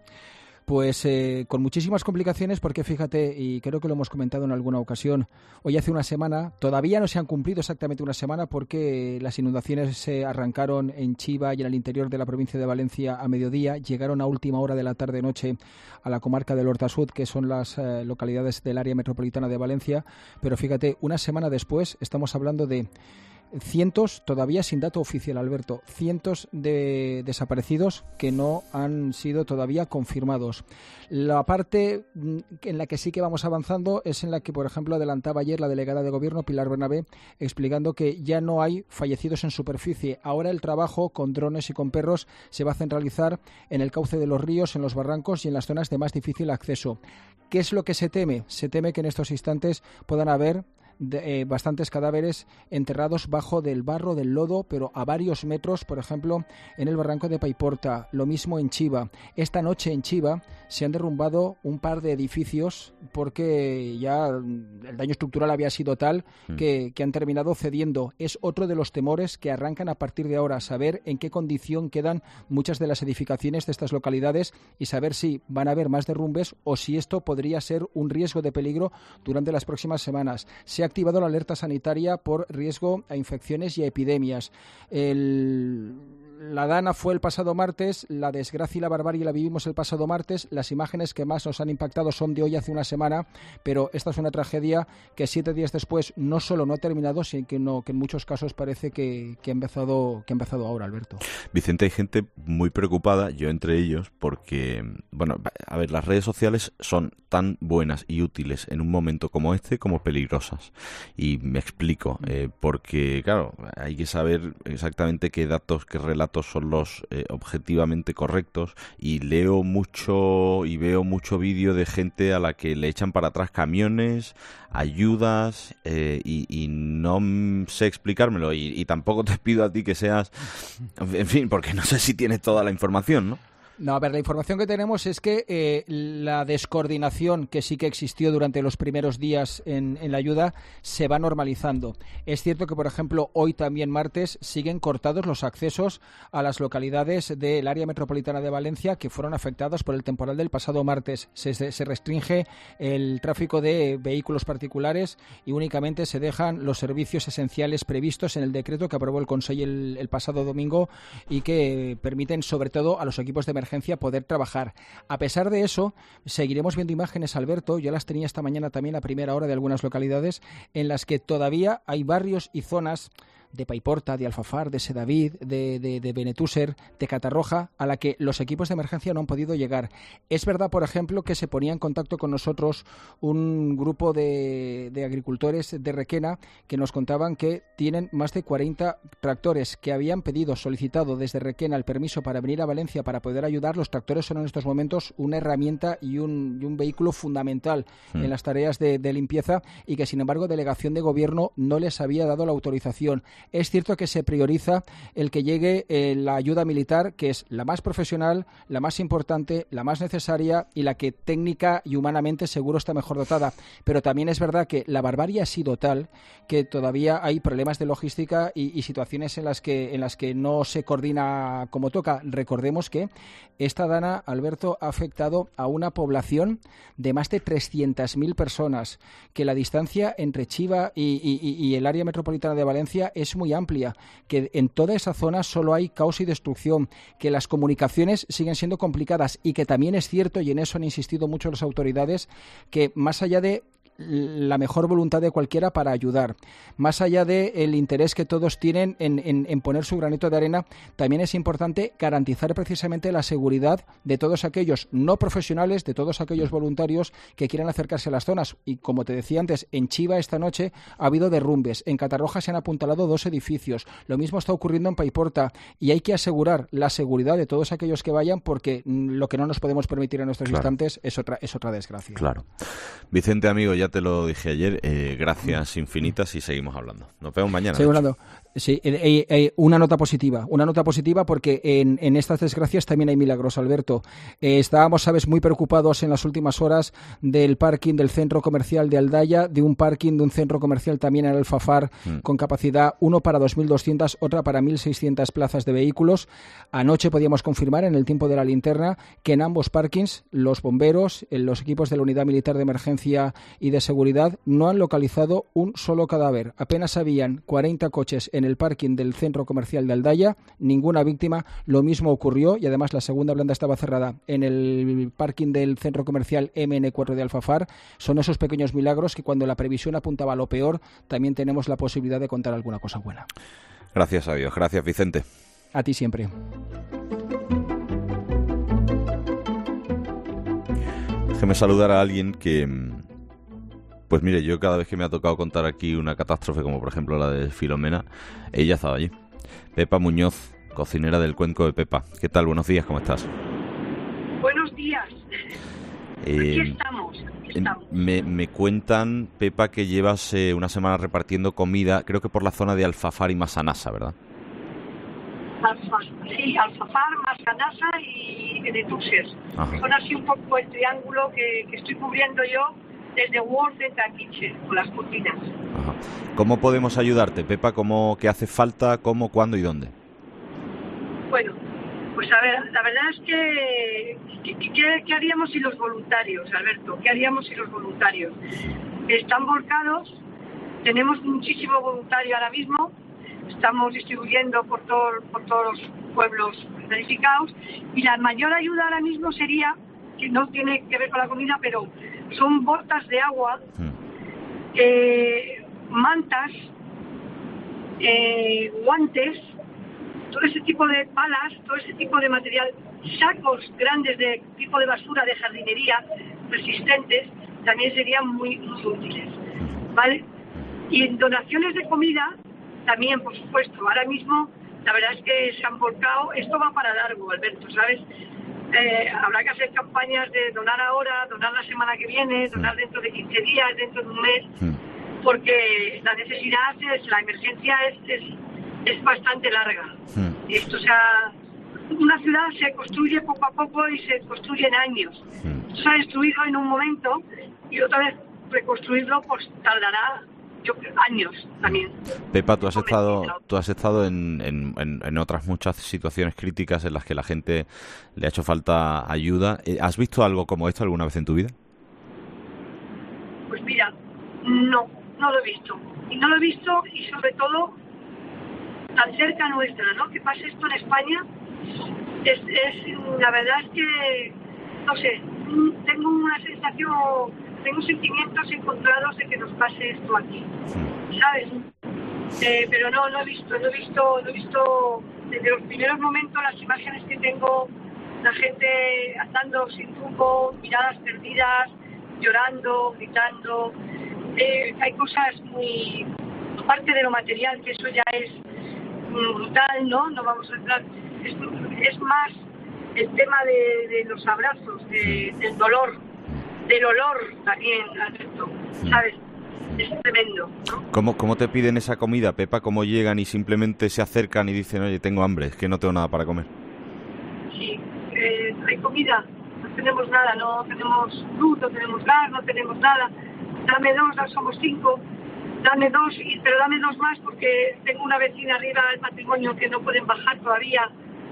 Pues eh, con muchísimas complicaciones porque fíjate, y creo que lo hemos comentado en alguna ocasión, hoy hace una semana, todavía no se han cumplido exactamente una semana porque las inundaciones se arrancaron en Chiva y en el interior de la provincia de Valencia a mediodía, llegaron a última hora de la tarde-noche a la comarca del Horta-Sud, que son las eh, localidades del área metropolitana de Valencia, pero fíjate, una semana después estamos hablando de cientos, todavía sin dato oficial, Alberto, cientos de desaparecidos que no han sido todavía confirmados. La parte en la que sí que vamos avanzando es en la que, por ejemplo, adelantaba ayer la delegada de Gobierno, Pilar Bernabé, explicando que ya no hay fallecidos en superficie. Ahora el trabajo con drones y con perros se va a centralizar en el cauce de los ríos, en los barrancos y en las zonas de más difícil acceso. ¿Qué es lo que se teme? Se teme que en estos instantes puedan haber De, eh, bastantes cadáveres enterrados bajo del barro, del lodo, pero a varios metros, por ejemplo, en el barranco de Paiporta, lo mismo en Chiva. Esta noche en Chiva se han derrumbado un par de edificios porque ya el daño estructural había sido tal mm. que, que han terminado cediendo. Es otro de los temores que arrancan a partir de ahora, saber en qué condición quedan muchas de las edificaciones de estas localidades y saber si van a haber más derrumbes o si esto podría ser un riesgo de peligro durante las próximas semanas. Se ha activado la alerta sanitaria por riesgo a infecciones y a epidemias. El, la Dana fue el pasado martes, la desgracia y la barbarie la vivimos el pasado martes. Las imágenes que más nos han impactado son de hoy hace una semana, pero esta es una tragedia que siete días después no solo no ha terminado, sino que, no, que en muchos casos parece que, que, ha empezado, que ha empezado ahora, Alberto. Vicente, hay gente muy preocupada, yo entre ellos, porque, bueno, a ver, las redes sociales son tan buenas y útiles en un momento como este como peligrosas. Y me explico, eh, porque, claro, hay que saber exactamente qué datos, qué relatos relatos son los eh, objetivamente correctos, y leo mucho y veo mucho vídeo de gente a la que le echan para atrás camiones, ayudas, eh, y, y no sé explicármelo, y, y tampoco te pido a ti que seas, en fin, porque no sé si tienes toda la información, ¿no? No, a ver, la información que tenemos es que eh, la descoordinación que sí que existió durante los primeros días en, en la ayuda se va normalizando. Es cierto que, por ejemplo, hoy también martes siguen cortados los accesos a las localidades del área metropolitana de Valencia que fueron afectadas por el temporal del pasado martes. Se, se restringe el tráfico de vehículos particulares y únicamente se dejan los servicios esenciales previstos en el decreto que aprobó el Consejo el, el pasado domingo y que permiten, sobre todo, a los equipos de emergencia poder trabajar. A pesar de eso, seguiremos viendo imágenes, Alberto, yo las tenía esta mañana también a primera hora de algunas localidades, en las que todavía hay barrios y zonas de Paiporta, de Alfafar, de Sedavid, de, de, de Benetúser, de Catarroja, a la que los equipos de emergencia no han podido llegar. Es verdad, por ejemplo, que se ponía en contacto con nosotros un grupo de, de agricultores de Requena que nos contaban que tienen más de cuarenta tractores que habían pedido, solicitado desde Requena el permiso para venir a Valencia para poder ayudar. Los tractores son en estos momentos una herramienta y un, y un vehículo fundamental mm. en las tareas de, de limpieza, y que, sin embargo, delegación de gobierno no les había dado la autorización. Es cierto que se prioriza el que llegue eh, la ayuda militar, que es la más profesional, la más importante, la más necesaria y la que técnica y humanamente seguro está mejor dotada. Pero también es verdad que la barbarie ha sido tal que todavía hay problemas de logística y, y situaciones en las que en las que no se coordina como toca. Recordemos que esta dana, Alberto, ha afectado a una población de más de trescientas mil personas, que la distancia entre Chiva y, y, y el área metropolitana de Valencia es muy amplia, que en toda esa zona solo hay caos y destrucción, que las comunicaciones siguen siendo complicadas, y que también es cierto, y en eso han insistido mucho las autoridades, que más allá de la mejor voluntad de cualquiera para ayudar, más allá del interés que todos tienen en, en, en poner su granito de arena, también es importante garantizar precisamente la seguridad de todos aquellos no profesionales, de todos aquellos voluntarios que quieran acercarse a las zonas. Y como te decía antes, en Chiva esta noche ha habido derrumbes, en Catarroja se han apuntalado dos edificios, lo mismo está ocurriendo en Paiporta, y hay que asegurar la seguridad de todos aquellos que vayan, porque lo que no nos podemos permitir en nuestros claro. instantes es otra, es otra desgracia. Claro. Vicente, amigo, ya te lo dije ayer, eh, gracias infinitas, y seguimos hablando. Nos vemos mañana. Seguimos hablando. Sí, eh, eh, una nota positiva, una nota positiva porque en, en estas desgracias también hay milagros, Alberto. Eh, estábamos, sabes, muy preocupados en las últimas horas del parking del centro comercial de Aldaya, de un parking de un centro comercial también en Alfafar, mm. con capacidad uno para dos mil doscientas, otra para mil seiscientas plazas de vehículos. Anoche podíamos confirmar en el tiempo de la linterna que en ambos parkings los bomberos, los equipos de la Unidad Militar de Emergencia y de Seguridad no han localizado un solo cadáver. Apenas habían cuarenta coches en el parking del centro comercial de Aldaya, ninguna víctima. Lo mismo ocurrió, y además la segunda blanda estaba cerrada, en el parking del centro comercial eme ene cuatro de Alfafar. Son esos pequeños milagros que, cuando la previsión apuntaba a lo peor, también tenemos la posibilidad de contar alguna cosa buena. Gracias a Dios. Gracias, Vicente. A ti siempre. Déjeme saludar a alguien que... Pues mire, yo cada vez que me ha tocado contar aquí una catástrofe, como por ejemplo la de Filomena, ella ha estado allí. Pepa Muñoz, cocinera del Cuenco de Pepa. ¿Qué tal? Buenos días, ¿cómo estás? Buenos días. Eh, aquí estamos. Aquí estamos. Me, me cuentan, Pepa, que llevas eh, una semana repartiendo comida, creo que por la zona de Alfafar y Massanassa, ¿verdad? Alfa, sí, Alfafar, Massanassa y Benetúser. Son así un poco el triángulo que, que estoy cubriendo yo desde World Central Kitchen, con las cocinas. Ajá. ¿Cómo podemos ayudarte, Pepa? ¿Cómo, ¿Qué hace falta? ¿Cómo? ¿Cuándo y dónde? Bueno, pues a ver, la verdad es que ¿qué, qué, qué haríamos si los voluntarios, Alberto? ¿Qué haríamos si los voluntarios? Están volcados, tenemos muchísimo voluntario ahora mismo, estamos distribuyendo por, todo, por todos los pueblos verificados, y la mayor ayuda ahora mismo sería, que no tiene que ver con la comida, pero son botas de agua, eh, mantas, eh, guantes, todo ese tipo de palas, todo ese tipo de material, sacos grandes de tipo de basura de jardinería resistentes, también serían muy, muy útiles, ¿vale? Y en donaciones de comida, también, por supuesto, ahora mismo la verdad es que se han volcado. Esto va para largo, Alberto, ¿sabes? Eh, habrá que hacer campañas de donar ahora, donar la semana que viene, donar dentro de quince días, dentro de un mes, porque la necesidad, es la emergencia es, es, es bastante larga. Esto, o sea, una ciudad se construye poco a poco y se construye en años. Esto se ha destruido en un momento y otra vez reconstruirlo pues tardará yo creo, años también. Pepa, tú has estado, tú has estado en, en, en otras muchas situaciones críticas en las que la gente le ha hecho falta ayuda. ¿Has visto algo como esto alguna vez en tu vida? Pues mira, no, no lo he visto. Y no lo he visto y sobre todo tan cerca nuestra, ¿no? Que pase esto en España, es, es la verdad es que, no sé, tengo una sensación... Tengo sentimientos encontrados de que nos pase esto aquí, ¿sabes? Eh, pero no, no he visto, no he visto, no he visto desde los primeros momentos las imágenes que tengo, la gente andando sin rumbo, miradas perdidas, llorando, gritando. Eh, hay cosas muy, aparte de lo material, que eso ya es brutal, ¿no? No vamos a entrar. Es, es más el tema de, de los abrazos, de, del dolor. Del olor también, Alberto, ¿sabes? Es tremendo, ¿no? ¿Cómo, ¿Cómo te piden esa comida, Pepa? ¿Cómo llegan y simplemente se acercan y dicen, oye, tengo hambre, es que no tengo nada para comer? Sí, eh, hay comida, no tenemos nada, no tenemos luz, no tenemos gas, no tenemos nada. Dame dos, ya somos cinco, dame dos, pero dame dos más porque tengo una vecina arriba del matrimonio que no pueden bajar todavía.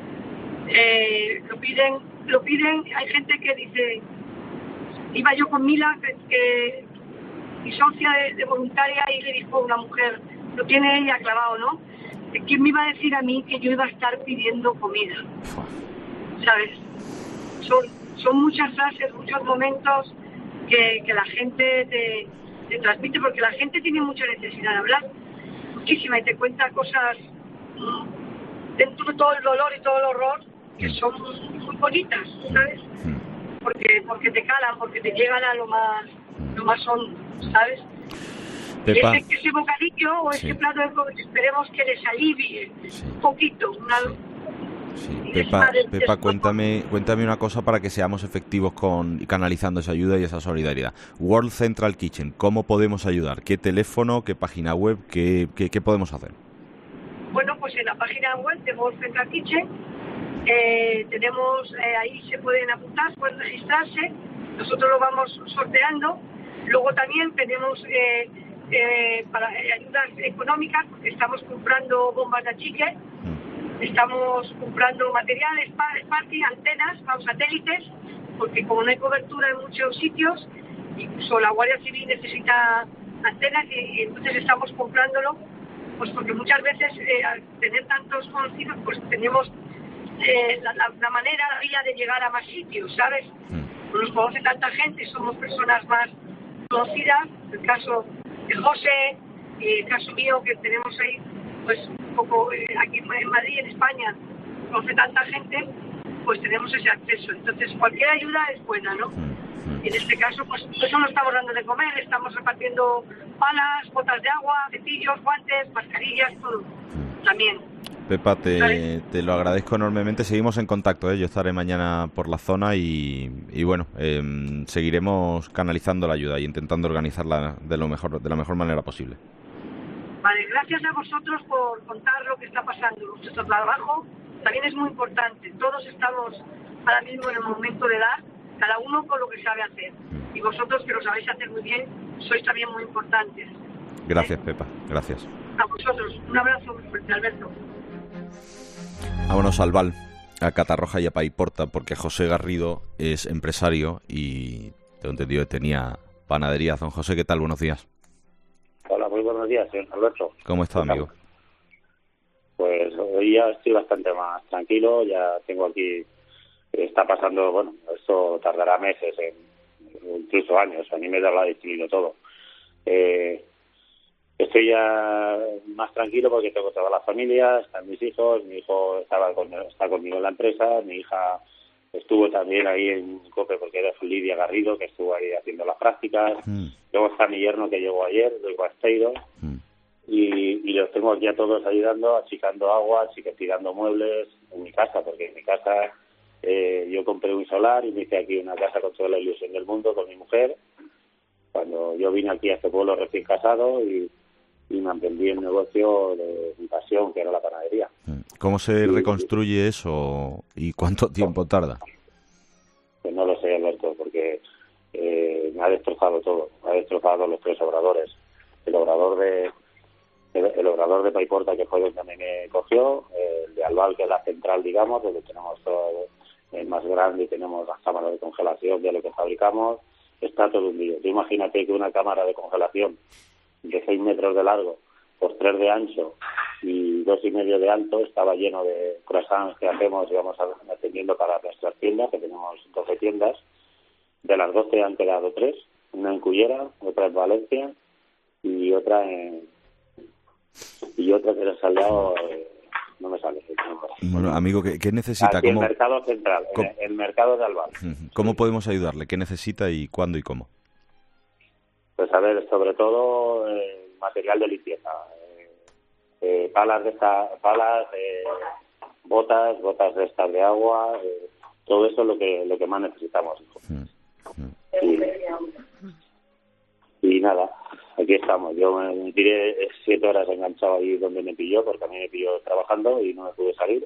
Eh, lo piden, lo piden, hay gente que dice... Iba yo con Mila, que, que mi socia de, de voluntaria, y le dijo una mujer, lo tiene ella clavado, ¿no? ¿Quién me iba a decir a mí que yo iba a estar pidiendo comida? ¿Sabes? Son, son muchas frases, muchos momentos que, que la gente te, te transmite, porque la gente tiene mucha necesidad de hablar, muchísima, y te cuenta cosas dentro de todo el dolor y todo el horror que son muy, muy bonitas, ¿sabes? porque porque te calan, porque te llegan a lo más lo más hondo, ¿sabes? Pepa. Y ese, ese bocadillo o Sí. ese plato de comida, esperemos que les alivie un poquito. Una, Sí. Pepa, Pepa cuéntame, cuéntame una cosa para que seamos efectivos con canalizando esa ayuda y esa solidaridad. World Central Kitchen, ¿cómo podemos ayudar? ¿Qué teléfono, qué página web, qué, qué, qué podemos hacer? Bueno, pues en la página web de World Central Kitchen eh, tenemos, eh, ahí se pueden apuntar, pueden registrarse, nosotros lo vamos sorteando. Luego también tenemos eh, eh, para eh, ayudas económicas, porque estamos comprando bombas de achique, estamos comprando materiales, parking, antenas, para satélites, porque como no hay cobertura en muchos sitios, incluso la Guardia Civil necesita antenas y, y entonces estamos comprándolo, pues porque muchas veces eh, al tener tantos conocidos, pues tenemos eh, la, la, la manera, la vía de llegar a más sitios, ¿sabes? Nos conoce tanta gente, somos personas más conocidas, el caso de José, y el caso mío que tenemos ahí, pues un poco eh, aquí en Madrid, en España, conoce tanta gente, pues tenemos ese acceso. Entonces cualquier ayuda es buena, ¿no? Y en este caso, pues eso no estamos dando de comer, estamos repartiendo palas, botas de agua, cepillos, guantes, mascarillas, todo, también. Pepa, te, te lo agradezco enormemente. Seguimos en contacto, ¿eh? Yo estaré mañana por la zona y, y bueno, eh, seguiremos canalizando la ayuda y intentando organizarla de lo mejor, de la mejor manera posible. Vale, gracias a vosotros por contar lo que está pasando. Nuestro trabajo también es muy importante. Todos estamos ahora mismo en el momento de dar, cada uno con lo que sabe hacer. Y vosotros, que lo sabéis hacer muy bien, sois también muy importantes. Gracias, Pepa. Gracias. A vosotros. Un abrazo muy fuerte, Alberto. Vámonos al Val, a Catarroja y a Paiporta, porque José Garrido es empresario y tengo entendido que tenía panadería. Don José, ¿qué tal? Buenos días. Hola, muy buenos días, señor Alberto. ¿Cómo está, amigo? Pues hoy ya estoy bastante más tranquilo, ya tengo aquí, está pasando, bueno, esto tardará meses, en, incluso años, a mí me da la definido todo. Eh, estoy ya más tranquilo porque tengo toda la familia, están mis hijos, mi hijo estaba con, está conmigo en la empresa, mi hija estuvo también ahí en COPE porque era Lidia Garrido, que estuvo ahí haciendo las prácticas. Mm. Luego está mi yerno que llegó ayer, Luis Basteiro. Mm. y, y los tengo aquí a todos ayudando, achicando agua, tirando muebles en mi casa, porque en mi casa eh, yo compré un solar y me hice aquí una casa con toda la ilusión del mundo con mi mujer. Cuando yo vine aquí a este pueblo recién casado y, y me emprendí el negocio de mi pasión, que era la panadería. ¿Cómo se reconstruye eso y cuánto tiempo tarda? Pues no lo sé, Alberto, porque eh, me ha destrozado todo. Me ha destrozado los tres obradores. El obrador de el, el obrador de Paiporta, que fue donde me cogió, eh, el de Albal, que es la central, digamos, donde tenemos todo el más grande y tenemos las cámaras de congelación de lo que fabricamos, está todo hundido. Tú imagínate que una cámara de congelación de seis metros de largo por tres de ancho y dos y medio de alto estaba lleno de croissants que hacemos y vamos atendiendo para nuestras tiendas, que tenemos doce tiendas. De las doce han quedado tres, una en Cullera, otra en Valencia y otra en y otra que les ha salido, eh, no me sale. Bueno, amigo, ¿qué, qué necesita? Aquí, ¿Cómo... el mercado central, ¿Cómo? el, el mercado de Albal. ¿Cómo podemos ayudarle? ¿Qué necesita y cuándo y cómo? Pues a ver, sobre todo eh, material de limpieza, eh, eh, palas de esta, palas, eh, botas, botas de estas de agua, eh, todo eso es lo que lo que más necesitamos. Y, y nada, aquí estamos. Yo me, me tiré siete horas enganchado ahí donde me pilló, porque a mí me pilló trabajando y no me pude salir.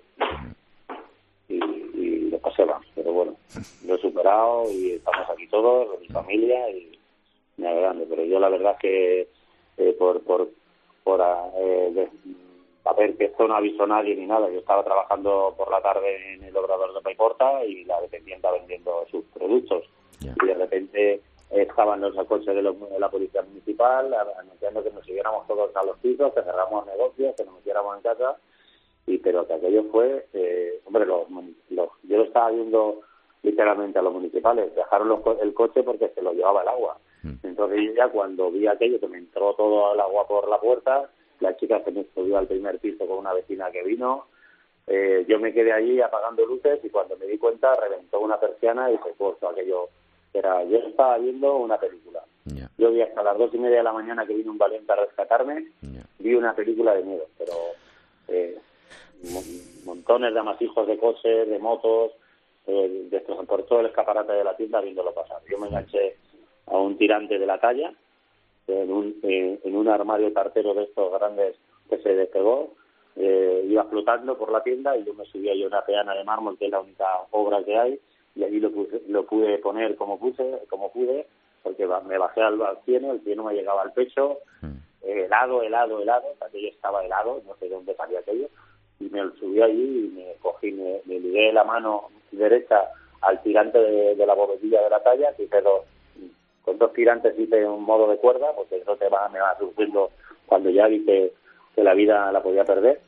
Y, y lo pasé mal, pero bueno, lo he superado y estamos aquí todos, mi familia y me alegrando. Pero yo la verdad es que eh, por por por eh, de, a ver que esto no avisó a nadie ni nada. Yo estaba trabajando por la tarde en el obrador de Paiporta y la dependiente vendiendo sus productos. Yeah. Y de repente estaban los coches de, los, de la policía municipal anunciando que nos siguiéramos todos a los pisos, que cerramos negocios, que nos metiéramos en casa. Y pero que aquello fue, eh, hombre, los, los, yo lo estaba viendo literalmente a los municipales, dejaron los, el coche porque se lo llevaba el agua. Mm. Entonces yo ya cuando vi aquello, que me entró todo el agua por la puerta, la chica se me subió al primer piso con una vecina que vino, eh, yo me quedé allí apagando luces y cuando me di cuenta reventó una persiana y se puso aquello. Era, yo estaba viendo una película. Yeah. Yo vi hasta las dos y media de la mañana que vino un valiente a rescatarme, yeah. vi una película de miedo, pero eh, montones de amasijos de coches, de motos, eh, de, por todo el escaparate de la tienda viéndolo pasar. Yo me enganché a un tirante de la talla, en un, eh, en un armario tartero de estos grandes que se despegó, eh, iba flotando por la tienda y yo me subí ahí a una peana de mármol, que es la única obra que hay, y allí lo, puse, lo pude poner como puse, como pude, porque me bajé al, al cieno, el cieno me llegaba al pecho, eh, helado, helado, helado, aquello estaba helado, no sé de dónde salía aquello, y me subí allí y me cogí, me, me ligué la mano derecha al tirante de, de la bovedilla de la talla, que hice dos, con dos tirantes hice un modo de cuerda, porque eso te va, me va surgiendo cuando ya vi que, que la vida la podía perder,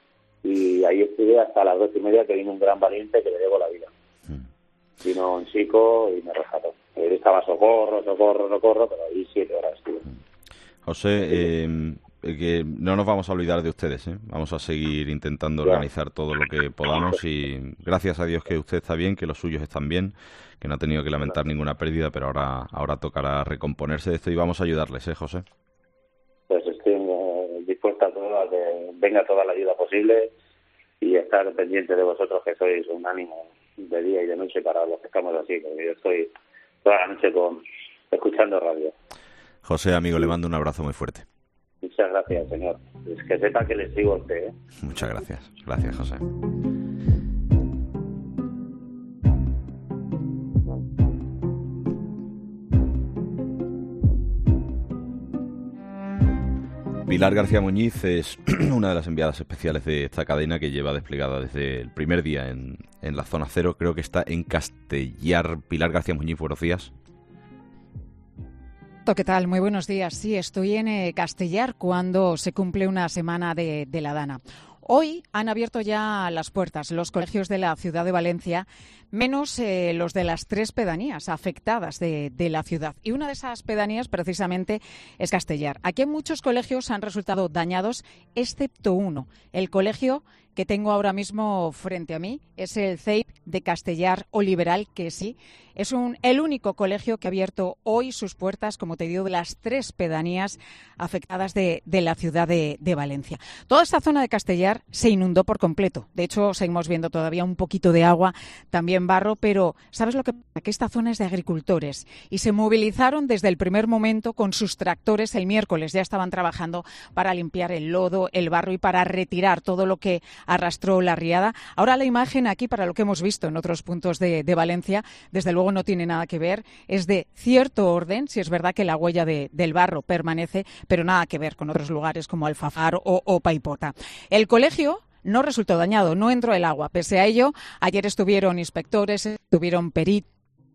y ahí estuve hasta las dos y media que vino un gran valiente que le debo la vida. Vino un chico y me rescató. Él estaba socorro, socorro, socorro, pero ahí siete horas estuve. José, eh, que no nos vamos a olvidar de ustedes, ¿eh? Vamos a seguir intentando ya. organizar todo lo que podamos y gracias a Dios que usted está bien, que los suyos están bien, que no ha tenido que lamentar claro. ninguna pérdida, pero ahora ahora tocará recomponerse de esto y vamos a ayudarles, ¿eh, José? Pues estoy eh, dispuesta a todo, a que venga toda la ayuda posible y estar pendiente de vosotros, que sois un ánimo de día y de noche para los que estamos así, porque yo estoy toda la noche con escuchando radio. José, amigo, le mando un abrazo muy fuerte. Muchas gracias, señor. Es que sepa que le sigo a usted, ¿eh? Muchas gracias. Gracias, José. Pilar García Muñiz es una de las enviadas especiales de esta cadena que lleva desplegada desde el primer día en, en la zona cero. Creo que está en Castellar. Pilar García Muñiz, buenos días. ¿Qué tal? Muy buenos días. Sí, estoy en eh, Castellar cuando se cumple una semana de, de la Dana. Hoy han abierto ya las puertas los colegios de la ciudad de Valencia, menos eh, los de las tres pedanías afectadas de, de la ciudad. Y una de esas pedanías precisamente es Castellar. Aquí muchos colegios han resultado dañados, excepto uno, el colegio que tengo ahora mismo frente a mí es el C E I P de Castellar Oliveral, que sí, es un, el único colegio que ha abierto hoy sus puertas, como te digo, de las tres pedanías afectadas de, de la ciudad de, de Valencia. Toda esta zona de Castellar se inundó por completo. De hecho, seguimos viendo todavía un poquito de agua, también barro, pero ¿sabes lo que pasa? Que esta zona es de agricultores y se movilizaron desde el primer momento con sus tractores. El miércoles ya estaban trabajando para limpiar el lodo, el barro y para retirar todo lo que arrastró la riada. Ahora la imagen aquí, para lo que hemos visto en otros puntos de, de Valencia, desde luego no tiene nada que ver. Es de cierto orden, si es verdad que la huella de, del barro permanece, pero nada que ver con otros lugares como Alfafar o, o Paipota. El colegio no resultó dañado, no entró el agua. Pese a ello, ayer estuvieron inspectores, estuvieron peritos.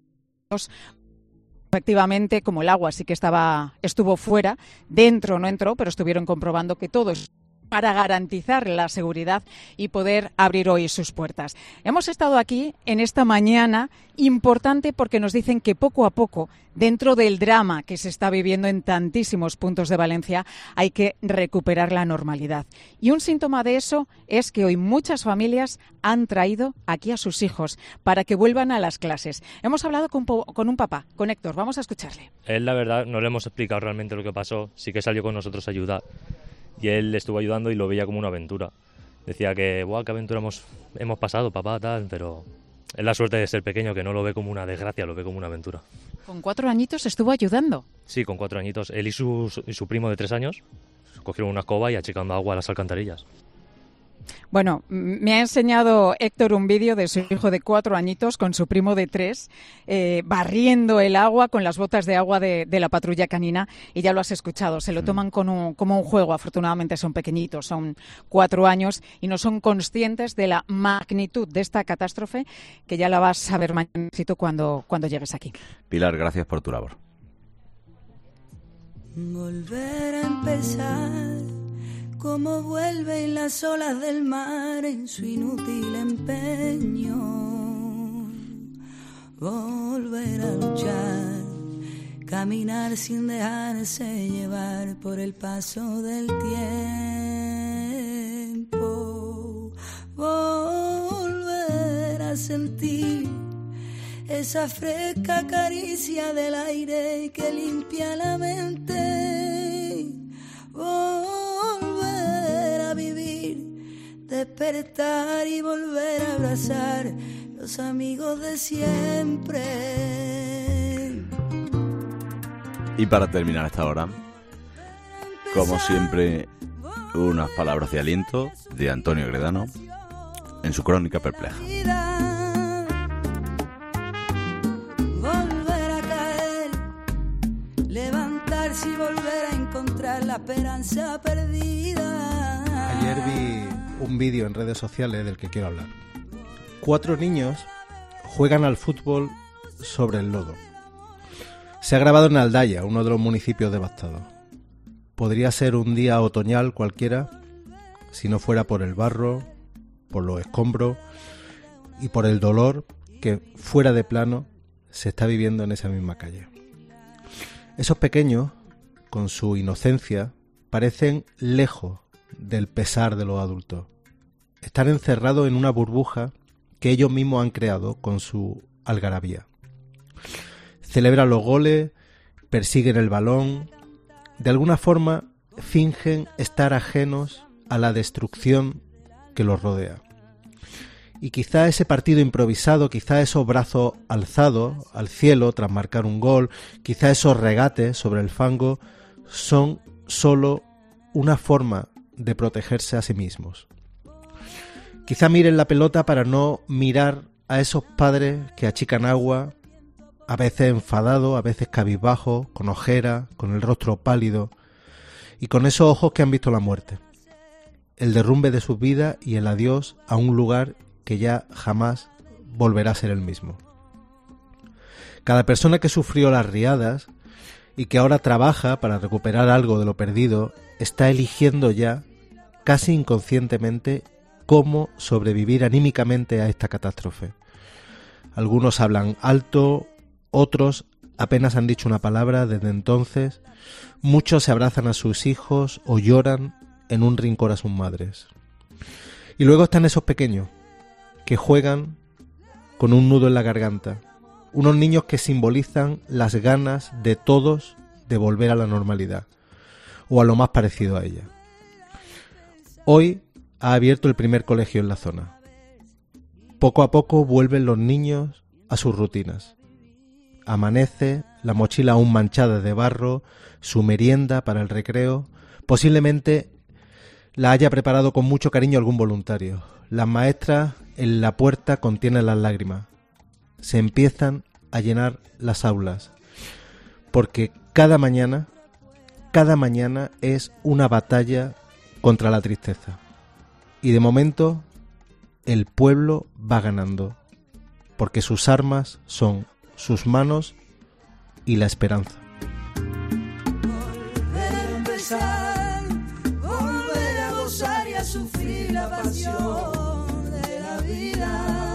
Efectivamente, como el agua sí que estaba, estuvo fuera, dentro no entró, pero estuvieron comprobando que todo es para garantizar la seguridad y poder abrir hoy sus puertas. Hemos estado aquí en esta mañana importante porque nos dicen que poco a poco, dentro del drama que se está viviendo en tantísimos puntos de Valencia, hay que recuperar la normalidad. Y un síntoma de eso es que hoy muchas familias han traído aquí a sus hijos para que vuelvan a las clases. Hemos hablado con, con un papá, con Héctor, vamos a escucharle. Él, la verdad, no le hemos explicado realmente lo que pasó, sí que salió con nosotros a ayudar. Y él le estuvo ayudando y lo veía como una aventura. Decía que, ¡buah, qué aventura hemos, hemos pasado, papá, tal! Pero es la suerte de ser pequeño, que no lo ve como una desgracia, lo ve como una aventura. ¿Con cuatro añitos estuvo ayudando? Sí, con cuatro añitos. Él y su, y su primo de tres años cogieron una escoba y achicando agua a las alcantarillas. Bueno, me ha enseñado Héctor un vídeo de su hijo de cuatro añitos con su primo de tres, eh, barriendo el agua con las botas de agua de, de la patrulla canina, y ya lo has escuchado, se lo toman con un, como un juego. Afortunadamente son pequeñitos, son cuatro años y no son conscientes de la magnitud de esta catástrofe, que ya la vas a ver mañana cuando, cuando llegues aquí. Pilar, gracias por tu labor. Volver a empezar, como vuelven las olas del mar en su inútil empeño. Volver a luchar, caminar sin dejarse llevar por el paso del tiempo. Volver a sentir esa fresca caricia del aire que limpia la mente. Volver a vivir, despertar y volver a abrazar los amigos de siempre. Y para terminar esta hora, como siempre, unas palabras de aliento de Antonio Gredano en su crónica perpleja. Volver a caer, levantarse y volver a encontrar la esperanza perdida. Ayer vi un vídeo en redes sociales del que quiero hablar. Cuatro niños juegan al fútbol sobre el lodo. Se ha grabado en Aldaya, uno de los municipios devastados. Podría ser un día otoñal cualquiera si no fuera por el barro, por los escombros y por el dolor que fuera de plano se está viviendo en esa misma calle. Esos pequeños, con su inocencia, parecen lejos del pesar de los adultos. Están encerrados en una burbuja que ellos mismos han creado con su algarabía. Celebran los goles, persiguen el balón, de alguna forma fingen estar ajenos a la destrucción que los rodea. Y quizá ese partido improvisado, quizá esos brazos alzados al cielo tras marcar un gol, quizá esos regates sobre el fango, son solo una forma de protegerse a sí mismos. Quizá miren la pelota para no mirar a esos padres que achican agua, a veces enfadados, a veces cabizbajos, con ojera, con el rostro pálido y con esos ojos que han visto la muerte, el derrumbe de sus vidas y el adiós a un lugar que ya jamás volverá a ser el mismo. Cada persona que sufrió las riadas y que ahora trabaja para recuperar algo de lo perdido está eligiendo ya, casi inconscientemente, cómo sobrevivir anímicamente a esta catástrofe. Algunos hablan alto, otros apenas han dicho una palabra desde entonces, muchos se abrazan a sus hijos o lloran en un rincón a sus madres. Y luego están esos pequeños que juegan con un nudo en la garganta. Unos niños que simbolizan las ganas de todos de volver a la normalidad, o a lo más parecido a ella. Hoy ha abierto el primer colegio en la zona. Poco a poco vuelven los niños a sus rutinas. Amanece, la mochila aún manchada de barro, su merienda para el recreo. Posiblemente la haya preparado con mucho cariño algún voluntario. Las maestras en la puerta contienen las lágrimas. Se empiezan a llenar las aulas, porque cada mañana, cada mañana es una batalla contra la tristeza. Y de momento el pueblo va ganando, porque sus armas son sus manos y la esperanza. Volver a empezar, volver a gozar y a sufrir la pasión de la vida.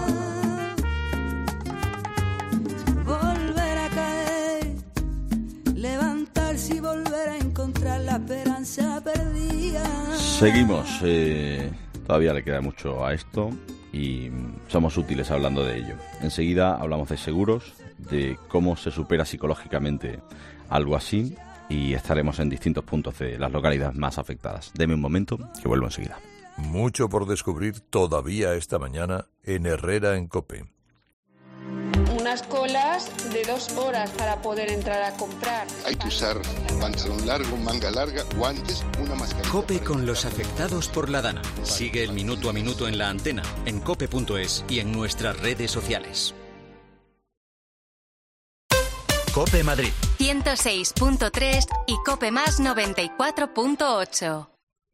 Volver a caer, levantarse y volver a encontrar la esperanza perdida. Seguimos, eh, todavía le queda mucho a esto y somos útiles hablando de ello. Enseguida hablamos de seguros, de cómo se supera psicológicamente algo así, y estaremos en distintos puntos de las localidades más afectadas. Deme un momento, que vuelvo enseguida. Mucho por descubrir todavía esta mañana en Herrera en COPE. Unas colas de dos horas para poder entrar a comprar. Hay que usar pantalón largo, manga larga, guantes, una mascarilla. COPE con los afectados por la Dana. Sigue el minuto a minuto en la antena, en cope punto es y en nuestras redes sociales. COPE Madrid ciento seis punto tres y COPE Más noventa y cuatro punto ocho.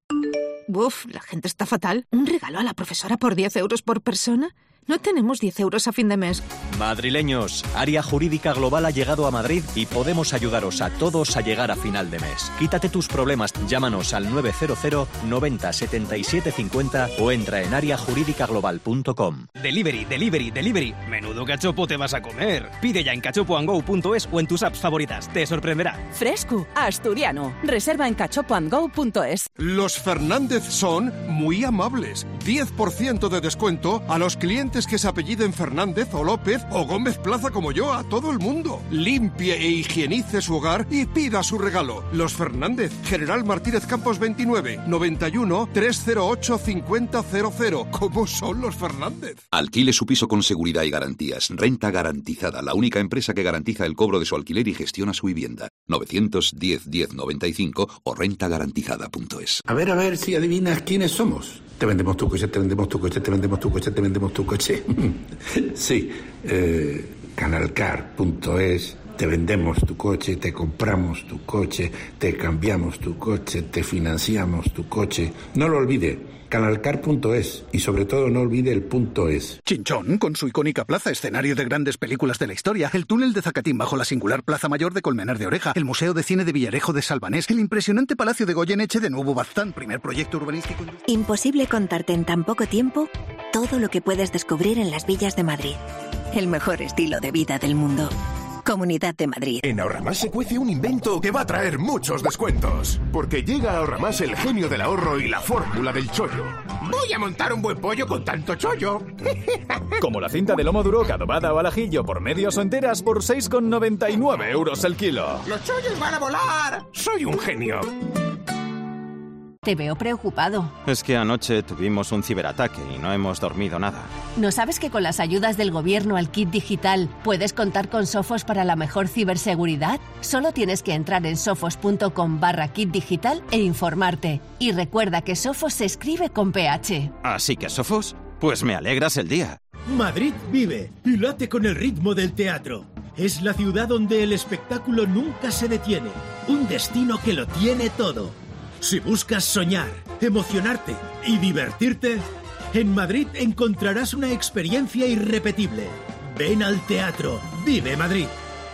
Uf, la gente está fatal. ¿Un regalo a la profesora por diez euros por persona? No tenemos diez euros a fin de mes. Madrileños, Área Jurídica Global ha llegado a Madrid y podemos ayudaros a todos a llegar a final de mes. Quítate tus problemas, llámanos al nueve cero cero noventa setenta y siete cincuenta o entra en área jurídica global punto com. Delivery, delivery, delivery. Menudo cachopo te vas a comer. Pide ya en cachopo and go punto es o en tus apps favoritas. Te sorprenderá. Fresco, asturiano. Reserva en cachopo and go punto es. Los Fernández son muy amables. diez por ciento de descuento a los clientes que se apelliden Fernández o López o Gómez Plaza como yo, a todo el mundo. Limpie e higienice su hogar y pida su regalo. Los Fernández, General Martínez Campos veintinueve, noventa y uno, trescientos ocho, cincuenta cero cero. ¿Cómo son los Fernández? Alquile su piso con seguridad y garantías. Renta Garantizada, la única empresa que garantiza el cobro de su alquiler y gestiona su vivienda. novecientos diez, diez noventa y cinco o renta garantizada punto es. A ver, a ver si adivinas quiénes somos. Te vendemos tu coche, te vendemos tu coche, te vendemos tu coche, te vendemos tu coche. Sí, eh, canalcar punto es. Te vendemos tu coche, te compramos tu coche, te cambiamos tu coche, te financiamos tu coche. No lo olvide. Canalcar punto es y sobre todo no olvide el punto es. Chinchón, con su icónica plaza, escenario de grandes películas de la historia, el túnel de Zacatín bajo la singular Plaza Mayor de Colmenar de Oreja, el Museo de Cine de Villarejo de Salvanés, el impresionante Palacio de Goyeneche de Nuevo Baztán, primer proyecto urbanístico. Imposible contarte en tan poco tiempo todo lo que puedes descubrir en las villas de Madrid. El mejor estilo de vida del mundo. Comunidad de Madrid. En Ahorramás se cuece un invento que va a traer muchos descuentos. Porque llega a Ahorramás el genio del ahorro y la fórmula del chollo. Voy a montar un buen pollo con tanto chollo. Como la cinta de lomo duro, adobada o al ajillo por medios o enteras por seis con noventa y nueve euros el kilo. ¡Los chollos van a volar! ¡Soy un genio! Te veo preocupado. Es que anoche tuvimos un ciberataque y no hemos dormido nada. ¿No sabes que con las ayudas del gobierno al kit digital puedes contar con Sofos para la mejor ciberseguridad? Solo tienes que entrar en sofos punto com barra kit digital e informarte. Y recuerda que Sofos se escribe con P H. Así que, Sofos, pues me alegras el día. Madrid vive y late con el ritmo del teatro. Es la ciudad donde el espectáculo nunca se detiene. Un destino que lo tiene todo. Si buscas soñar, emocionarte y divertirte, en Madrid encontrarás una experiencia irrepetible. Ven al teatro, vive Madrid.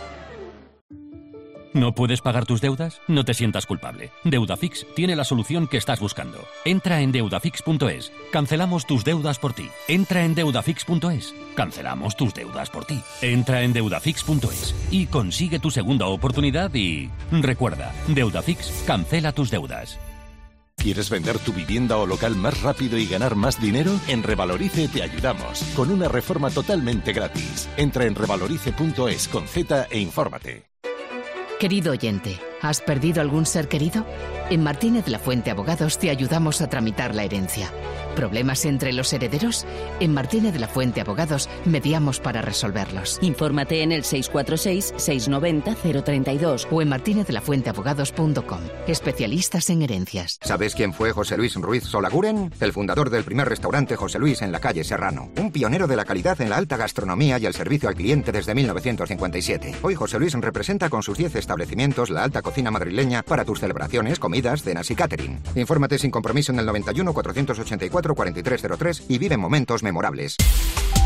¿No puedes pagar tus deudas? No te sientas culpable. Deudafix tiene la solución que estás buscando. Entra en deudafix punto es. Cancelamos tus deudas por ti. Entra en deudafix punto es. Cancelamos tus deudas por ti. Entra en deudafix punto es y consigue tu segunda oportunidad y... Recuerda, Deudafix cancela tus deudas. ¿Quieres vender tu vivienda o local más rápido y ganar más dinero? En Revalorice te ayudamos, con una reforma totalmente gratis. Entra en revalorice punto es con Z e infórmate. Querido oyente, ¿has perdido algún ser querido? En Martínez La Fuente Abogados te ayudamos a tramitar la herencia. ¿Problemas entre los herederos? En Martínez La Fuente Abogados mediamos para resolverlos. Infórmate en el seis cuatro seis, seis nueve cero, cero tres dos o en martinez de la fuente abogados punto com. Especialistas en herencias. ¿Sabes quién fue José Luis Ruiz Solaguren? El fundador del primer restaurante José Luis en la calle Serrano. Un pionero de la calidad en la alta gastronomía y el servicio al cliente desde mil novecientos cincuenta y siete. Hoy José Luis representa con sus diez establecimientos la alta cocina madrileña para tus celebraciones, comidas, cenas y catering. Infórmate sin compromiso en el noventa y uno, cuatrocientos ochenta y cuatro, cuarenta y tres cero tres y vive momentos memorables.